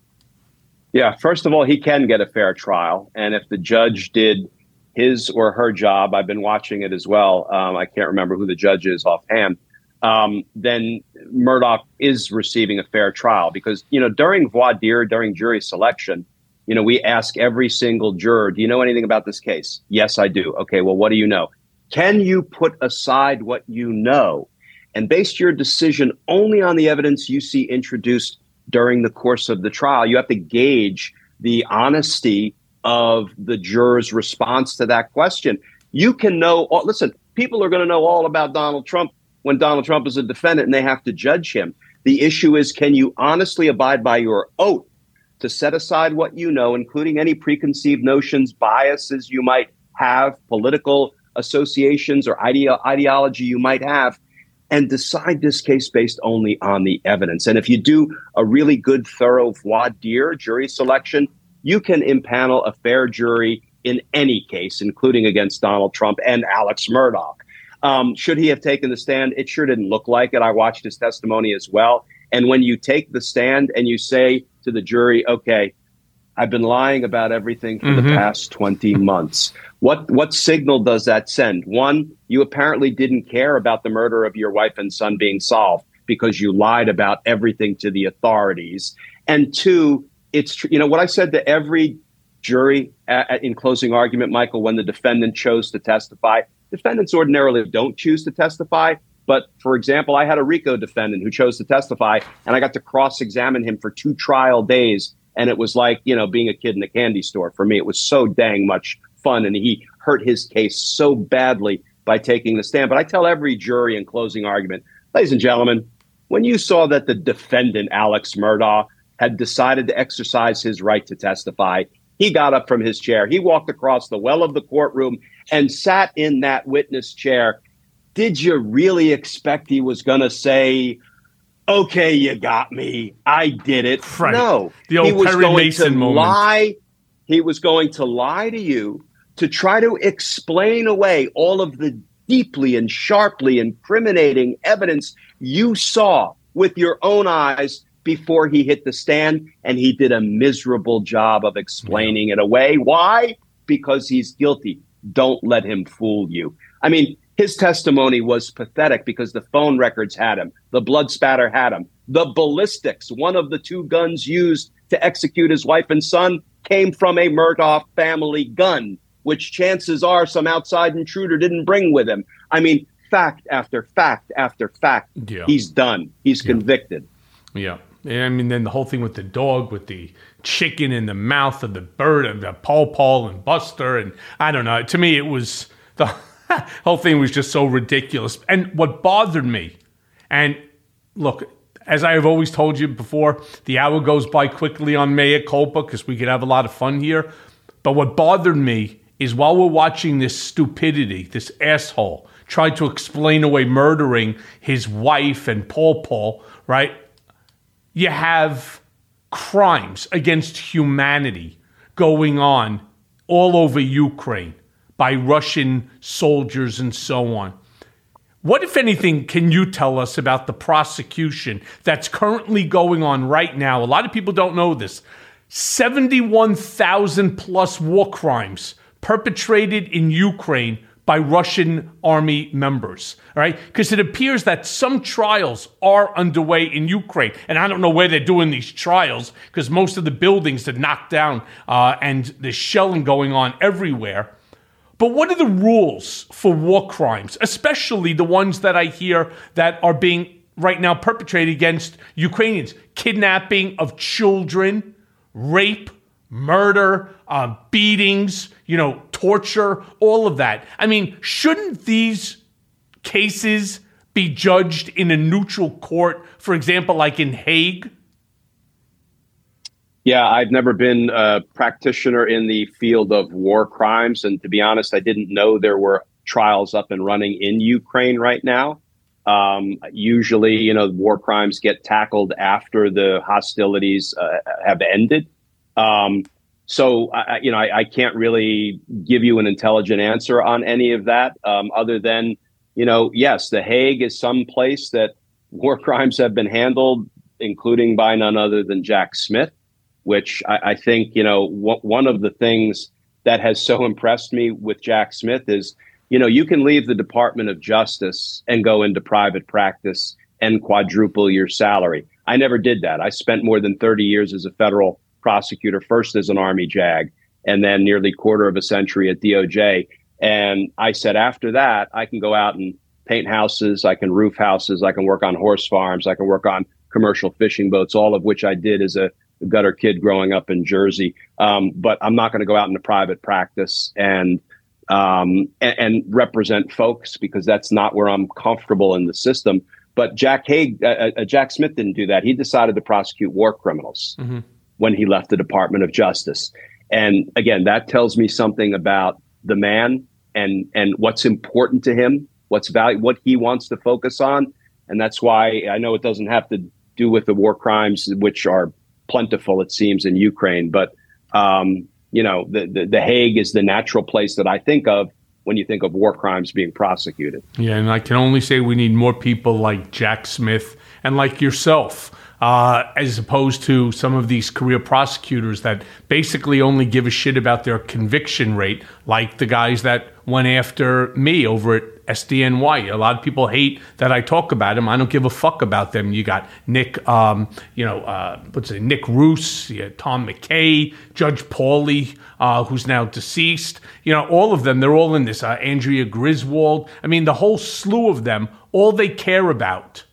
Speaker 16: Yeah, first of all, he can get a fair trial. And if the judge did his or her job, I've been watching it as well. Um, I can't remember who the judge is offhand. Um, then Murdaugh is receiving a fair trial because, you know, during voir dire, during jury selection, you know, we ask every single juror, do you know anything about this case? Yes, I do. Okay, well, what do you know? Can you put aside what you know and base your decision only on the evidence you see introduced during the course of the trial? You have to gauge the honesty of the juror's response to that question. You can know, listen, people are going to know all about Donald Trump when Donald Trump is a defendant and they have to judge him. The issue is, can you honestly abide by your oath to set aside what you know, including any preconceived notions, biases you might have, political associations or ideo- ideology you might have, and decide this case based only on the evidence. And if you do a really good, thorough voir dire jury selection, you can impanel a fair jury in any case, including against Donald Trump and Alex Murdaugh. Um, should he have taken the stand? It sure didn't look like it. I watched his testimony as well. And when you take the stand and you say to the jury, okay, I've been lying about everything for mm-hmm. the past twenty months. What what signal does that send? One, you apparently didn't care about the murder of your wife and son being solved because you lied about everything to the authorities. And two, it's tr- you know what I said to every jury at, in closing argument, Michael, when the defendant chose to testify. Defendants ordinarily don't choose to testify. But for example, I had a RICO defendant who chose to testify, and I got to cross-examine him for two trial days. And it was like, you know, being a kid in a candy store. For me, it was so dang much fun. And he hurt his case so badly by taking the stand. But I tell every jury in closing argument, ladies and gentlemen, when you saw that the defendant, Alex Murdaugh, had decided to exercise his right to testify, he got up from his chair. He walked across the well of the courtroom and sat in that witness chair. Did you really expect he was going to say, okay, you got me, I did it?
Speaker 3: Right.
Speaker 16: No,
Speaker 3: the old
Speaker 16: he was
Speaker 3: Perry
Speaker 16: going
Speaker 3: Mason
Speaker 16: to
Speaker 3: moment.
Speaker 16: lie. He was going to lie to you to try to explain away all of the deeply and sharply incriminating evidence you saw with your own eyes before he hit the stand. And he did a miserable job of explaining yeah. it away. Why? Because he's guilty. Don't let him fool you. I mean, his testimony was pathetic because the phone records had him. The blood spatter had him. The ballistics, one of the two guns used to execute his wife and son, came from a Murdaugh family gun, which chances are some outside intruder didn't bring with him. I mean, fact after fact after fact.
Speaker 3: Yeah.
Speaker 16: He's done. He's yeah. convicted.
Speaker 3: Yeah. I mean, then the whole thing with the dog, with the chicken in the mouth of the bird, and the Paul Paul and Buster, and I don't know. To me, it was the whole thing was just so ridiculous. And what bothered me, and look, as I have always told you before, the hour goes by quickly on Mea Culpa because we could have a lot of fun here. But what bothered me is while we're watching this stupidity, this asshole try to explain away murdering his wife and Paul Paul, right? You have crimes against humanity going on all over Ukraine by Russian soldiers and so on. What, if anything, can you tell us about the prosecution that's currently going on right now? A lot of people don't know this. seventy-one thousand plus war crimes perpetrated in Ukraine by Russian army members, all right? Because it appears that some trials are underway in Ukraine. And I don't know where they're doing these trials because most of the buildings are knocked down uh, and there's shelling going on everywhere. But what are the rules for war crimes, especially the ones that I hear that are being right now perpetrated against Ukrainians? Kidnapping of children, rape, murder, uh, beatings, you know, torture, all of that. I mean, shouldn't these cases be judged in a neutral court, for example, like in Hague?
Speaker 16: Yeah, I've never been a practitioner in the field of war crimes. And to be honest, I didn't know there were trials up and running in Ukraine right now. Um, usually, you know, war crimes get tackled after the hostilities uh, have ended. Um, so, I, you know, I, I can't really give you an intelligent answer on any of that, um, other than you know, yes, The Hague is some place that war crimes have been handled, including by none other than Jack Smith, which I, I think, you know, w- one of the things that has so impressed me with Jack Smith is, you know, you can leave the Department of Justice and go into private practice and quadruple your salary. I never did that. I spent more than thirty years as a federal prosecutor, first as an Army JAG, and then nearly quarter of a century at D O J. And I said, after that, I can go out and paint houses, I can roof houses, I can work on horse farms, I can work on commercial fishing boats, all of which I did as a gutter kid growing up in Jersey. Um, but I'm not going to go out into private practice and, um, and and represent folks, because that's not where I'm comfortable in the system. But Jack Hague, uh, uh, Jack Smith didn't do that. He decided to prosecute war criminals mm-hmm. when he left the Department of Justice. And again, that tells me something about the man and and what's important to him, what's value, what he wants to focus on. And that's why I know it doesn't have to do with the war crimes, which are plentiful, it seems, in Ukraine. But, um, you know, the, the, the Hague is the natural place that I think of when you think of war crimes being prosecuted.
Speaker 3: Yeah, and I can only say we need more people like Jack Smith and like yourself, uh, as opposed to some of these career prosecutors that basically only give a shit about their conviction rate, like the guys that went after me over at S D N Y. A lot of people hate that I talk about them. I don't give a fuck about them. You got Nick, um, you know, uh, what's it, Nick Roos, you had Tom McKay, Judge Pauly, uh, who's now deceased. You know, all of them, they're all in this. Uh, Andrea Griswold. I mean, the whole slew of them, all they care about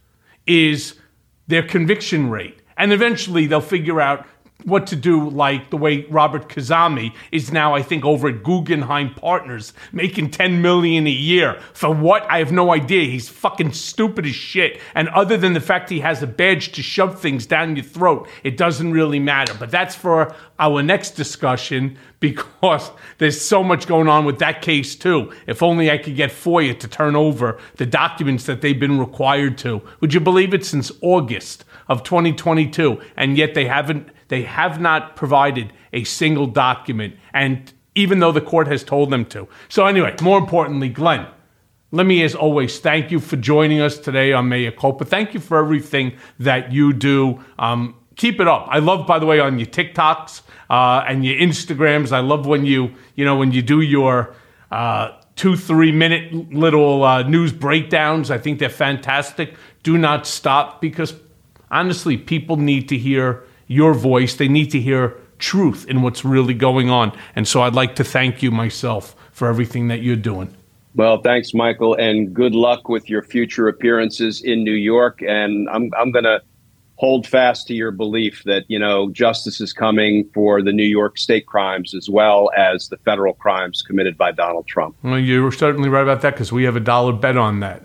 Speaker 3: is their conviction rate. And eventually they'll figure out what to do, like the way Robert Kazami is now, I think, over at Guggenheim Partners, making ten million dollars a year. For what? I have no idea. He's fucking stupid as shit. And other than the fact he has a badge to shove things down your throat, it doesn't really matter. But that's for our next discussion, because there's so much going on with that case too. If only I could get FOIA to turn over the documents that they've been required to. Would you believe it? Since August of twenty twenty-two, and yet they haven't They have not provided a single document, and even though the court has told them to. So anyway, more importantly, Glenn, let me, as always, thank you for joining us today on Mea Culpa. Thank you for everything that you do. Um, keep it up. I love, by the way, on your TikToks uh, and your Instagrams. I love when you, you know, when you do your uh, two, three minute little uh, news breakdowns. I think they're fantastic. Do not stop, because honestly, people need to hear your voice. They need to hear truth in what's really going on. And so I'd like to thank you myself for everything that you're doing.
Speaker 16: Well, thanks, Michael, and good luck with your future appearances in New York. And I'm I'm going to hold fast to your belief that, you know, justice is coming for the New York state crimes as well as the federal crimes committed by Donald Trump.
Speaker 3: Well, you're certainly right about that, because we have a dollar bet on that.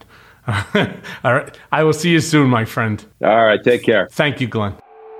Speaker 3: All right. I will see you soon, my friend.
Speaker 16: All right. Take care.
Speaker 3: Thank you, Glenn.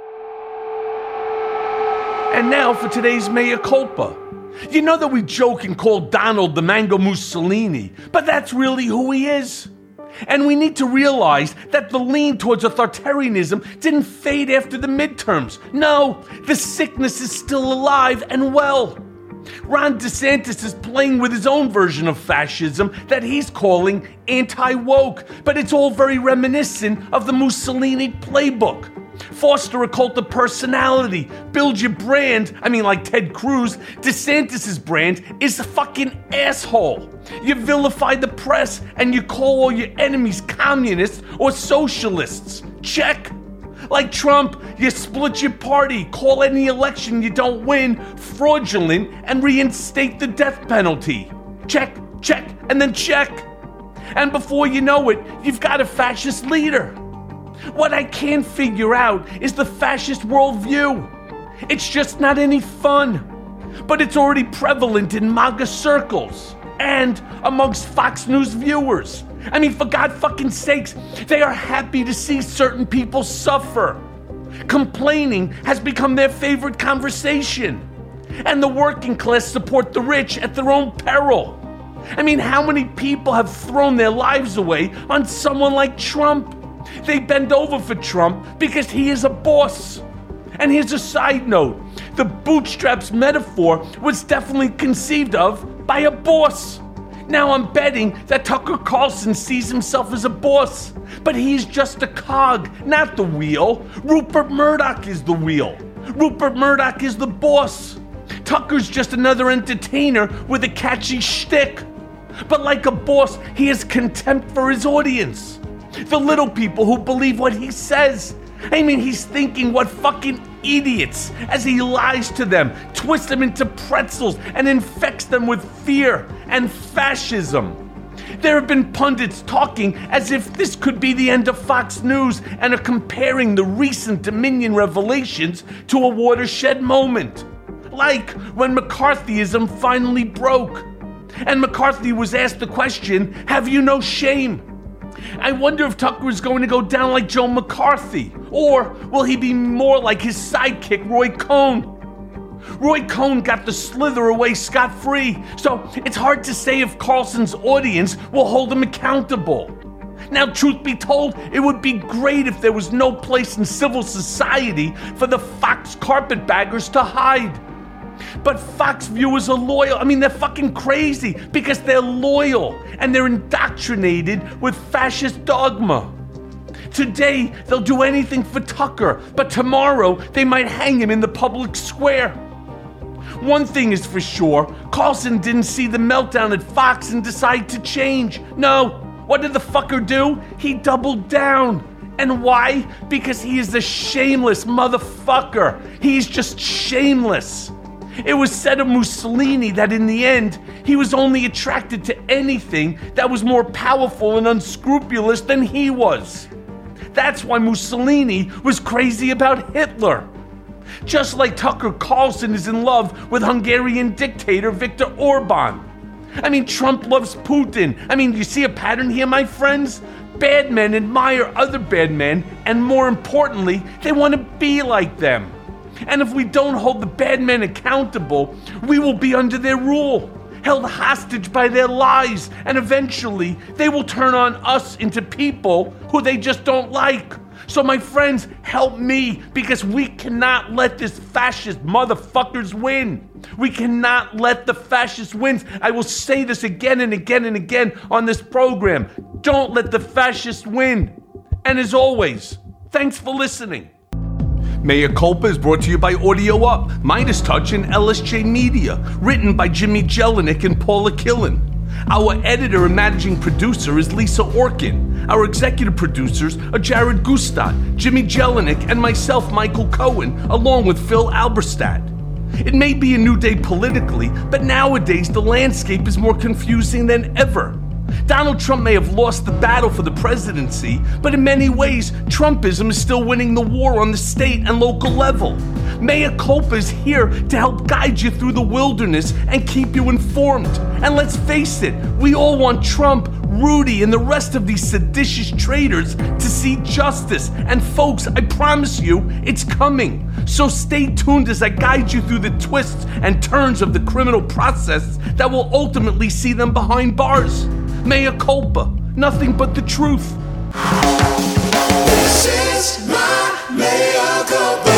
Speaker 3: And now for today's Mea Culpa. You know that we joke and call Donald the Mango Mussolini, but that's really who he is. And we need to realize that the lean towards authoritarianism didn't fade after the midterms. No, the sickness is still alive and well. Ron DeSantis is playing with his own version of fascism that he's calling anti-woke, but it's all very reminiscent of the Mussolini playbook. Foster a cult of personality, build your brand. I mean, like Ted Cruz, DeSantis' brand is a fucking asshole. You vilify the press and you call all your enemies communists or socialists. Check. Like Trump, you split your party, call any election you don't win fraudulent, and reinstate the death penalty. Check, check, and then check. And before you know it, you've got a fascist leader. What I can't figure out is the fascist worldview. It's just not any fun. But it's already prevalent in MAGA circles and amongst Fox News viewers. I mean, for God fucking sakes, they are happy to see certain people suffer. Complaining has become their favorite conversation. And the working class support the rich at their own peril. I mean, how many people have thrown their lives away on someone like Trump? They bend over for Trump because he is a boss. And here's a side note. The bootstraps metaphor was definitely conceived of by a boss. Now I'm betting that Tucker Carlson sees himself as a boss, but he's just a cog, not the wheel. Rupert Murdoch is the wheel. Rupert Murdoch is the boss. Tucker's just another entertainer with a catchy shtick. But like a boss, he has contempt for his audience. The little people who believe what he says. I mean, he's thinking what fucking idiots as he lies to them, twists them into pretzels, and infects them with fear and fascism. There have been pundits talking as if this could be the end of Fox News and are comparing the recent Dominion revelations to a watershed moment. Like when McCarthyism finally broke. And McCarthy was asked the question, have you no shame? I wonder if Tucker is going to go down like Joe McCarthy, or will he be more like his sidekick, Roy Cohn? Roy Cohn got the slither away scot-free, so it's hard to say if Carlson's audience will hold him accountable. Now, truth be told, it would be great if there was no place in civil society for the Fox carpetbaggers to hide. But Fox viewers are loyal. I mean, they're fucking crazy because they're loyal and they're indoctrinated with fascist dogma. Today, they'll do anything for Tucker, but tomorrow they might hang him in the public square. One thing is for sure, Carlson didn't see the meltdown at Fox and decide to change. No, what did the fucker do? He doubled down. And why? Because he is a shameless motherfucker. He's just shameless. It was said of Mussolini that in the end, he was only attracted to anything that was more powerful and unscrupulous than he was. That's why Mussolini was crazy about Hitler. Just like Tucker Carlson is in love with Hungarian dictator Viktor Orban. I mean, Trump loves Putin. I mean, you see a pattern here, my friends? Bad men admire other bad men, and more importantly, they want to be like them. And if we don't hold the bad men accountable, we will be under their rule, held hostage by their lies, and eventually they will turn on us into people who they just don't like. So my friends, help me, because we cannot let this fascist motherfuckers win. We cannot let the fascists win. I will say this again and again and again on this program. Don't let the fascists win. And as always, thanks for listening. Mea Culpa is brought to you by Audio Up, Midas Touch, and L S J Media, written by Jimmy Jelinek and Paula Killen. Our editor and managing producer is Lisa Orkin. Our executive producers are Jared Gustad, Jimmy Jelinek, and myself, Michael Cohen, along with Phil Alberstadt. It may be a new day politically, but nowadays the landscape is more confusing than ever. Donald Trump may have lost the battle for the presidency, but in many ways, Trumpism is still winning the war on the state and local level. Mea Culpa is here to help guide you through the wilderness and keep you informed. And let's face it, we all want Trump, Rudy, and the rest of these seditious traitors to see justice. And folks, I promise you, it's coming. So stay tuned as I guide you through the twists and turns of the criminal process that will ultimately see them behind bars. Mea Culpa, nothing but the truth.
Speaker 2: This is my mea culpa.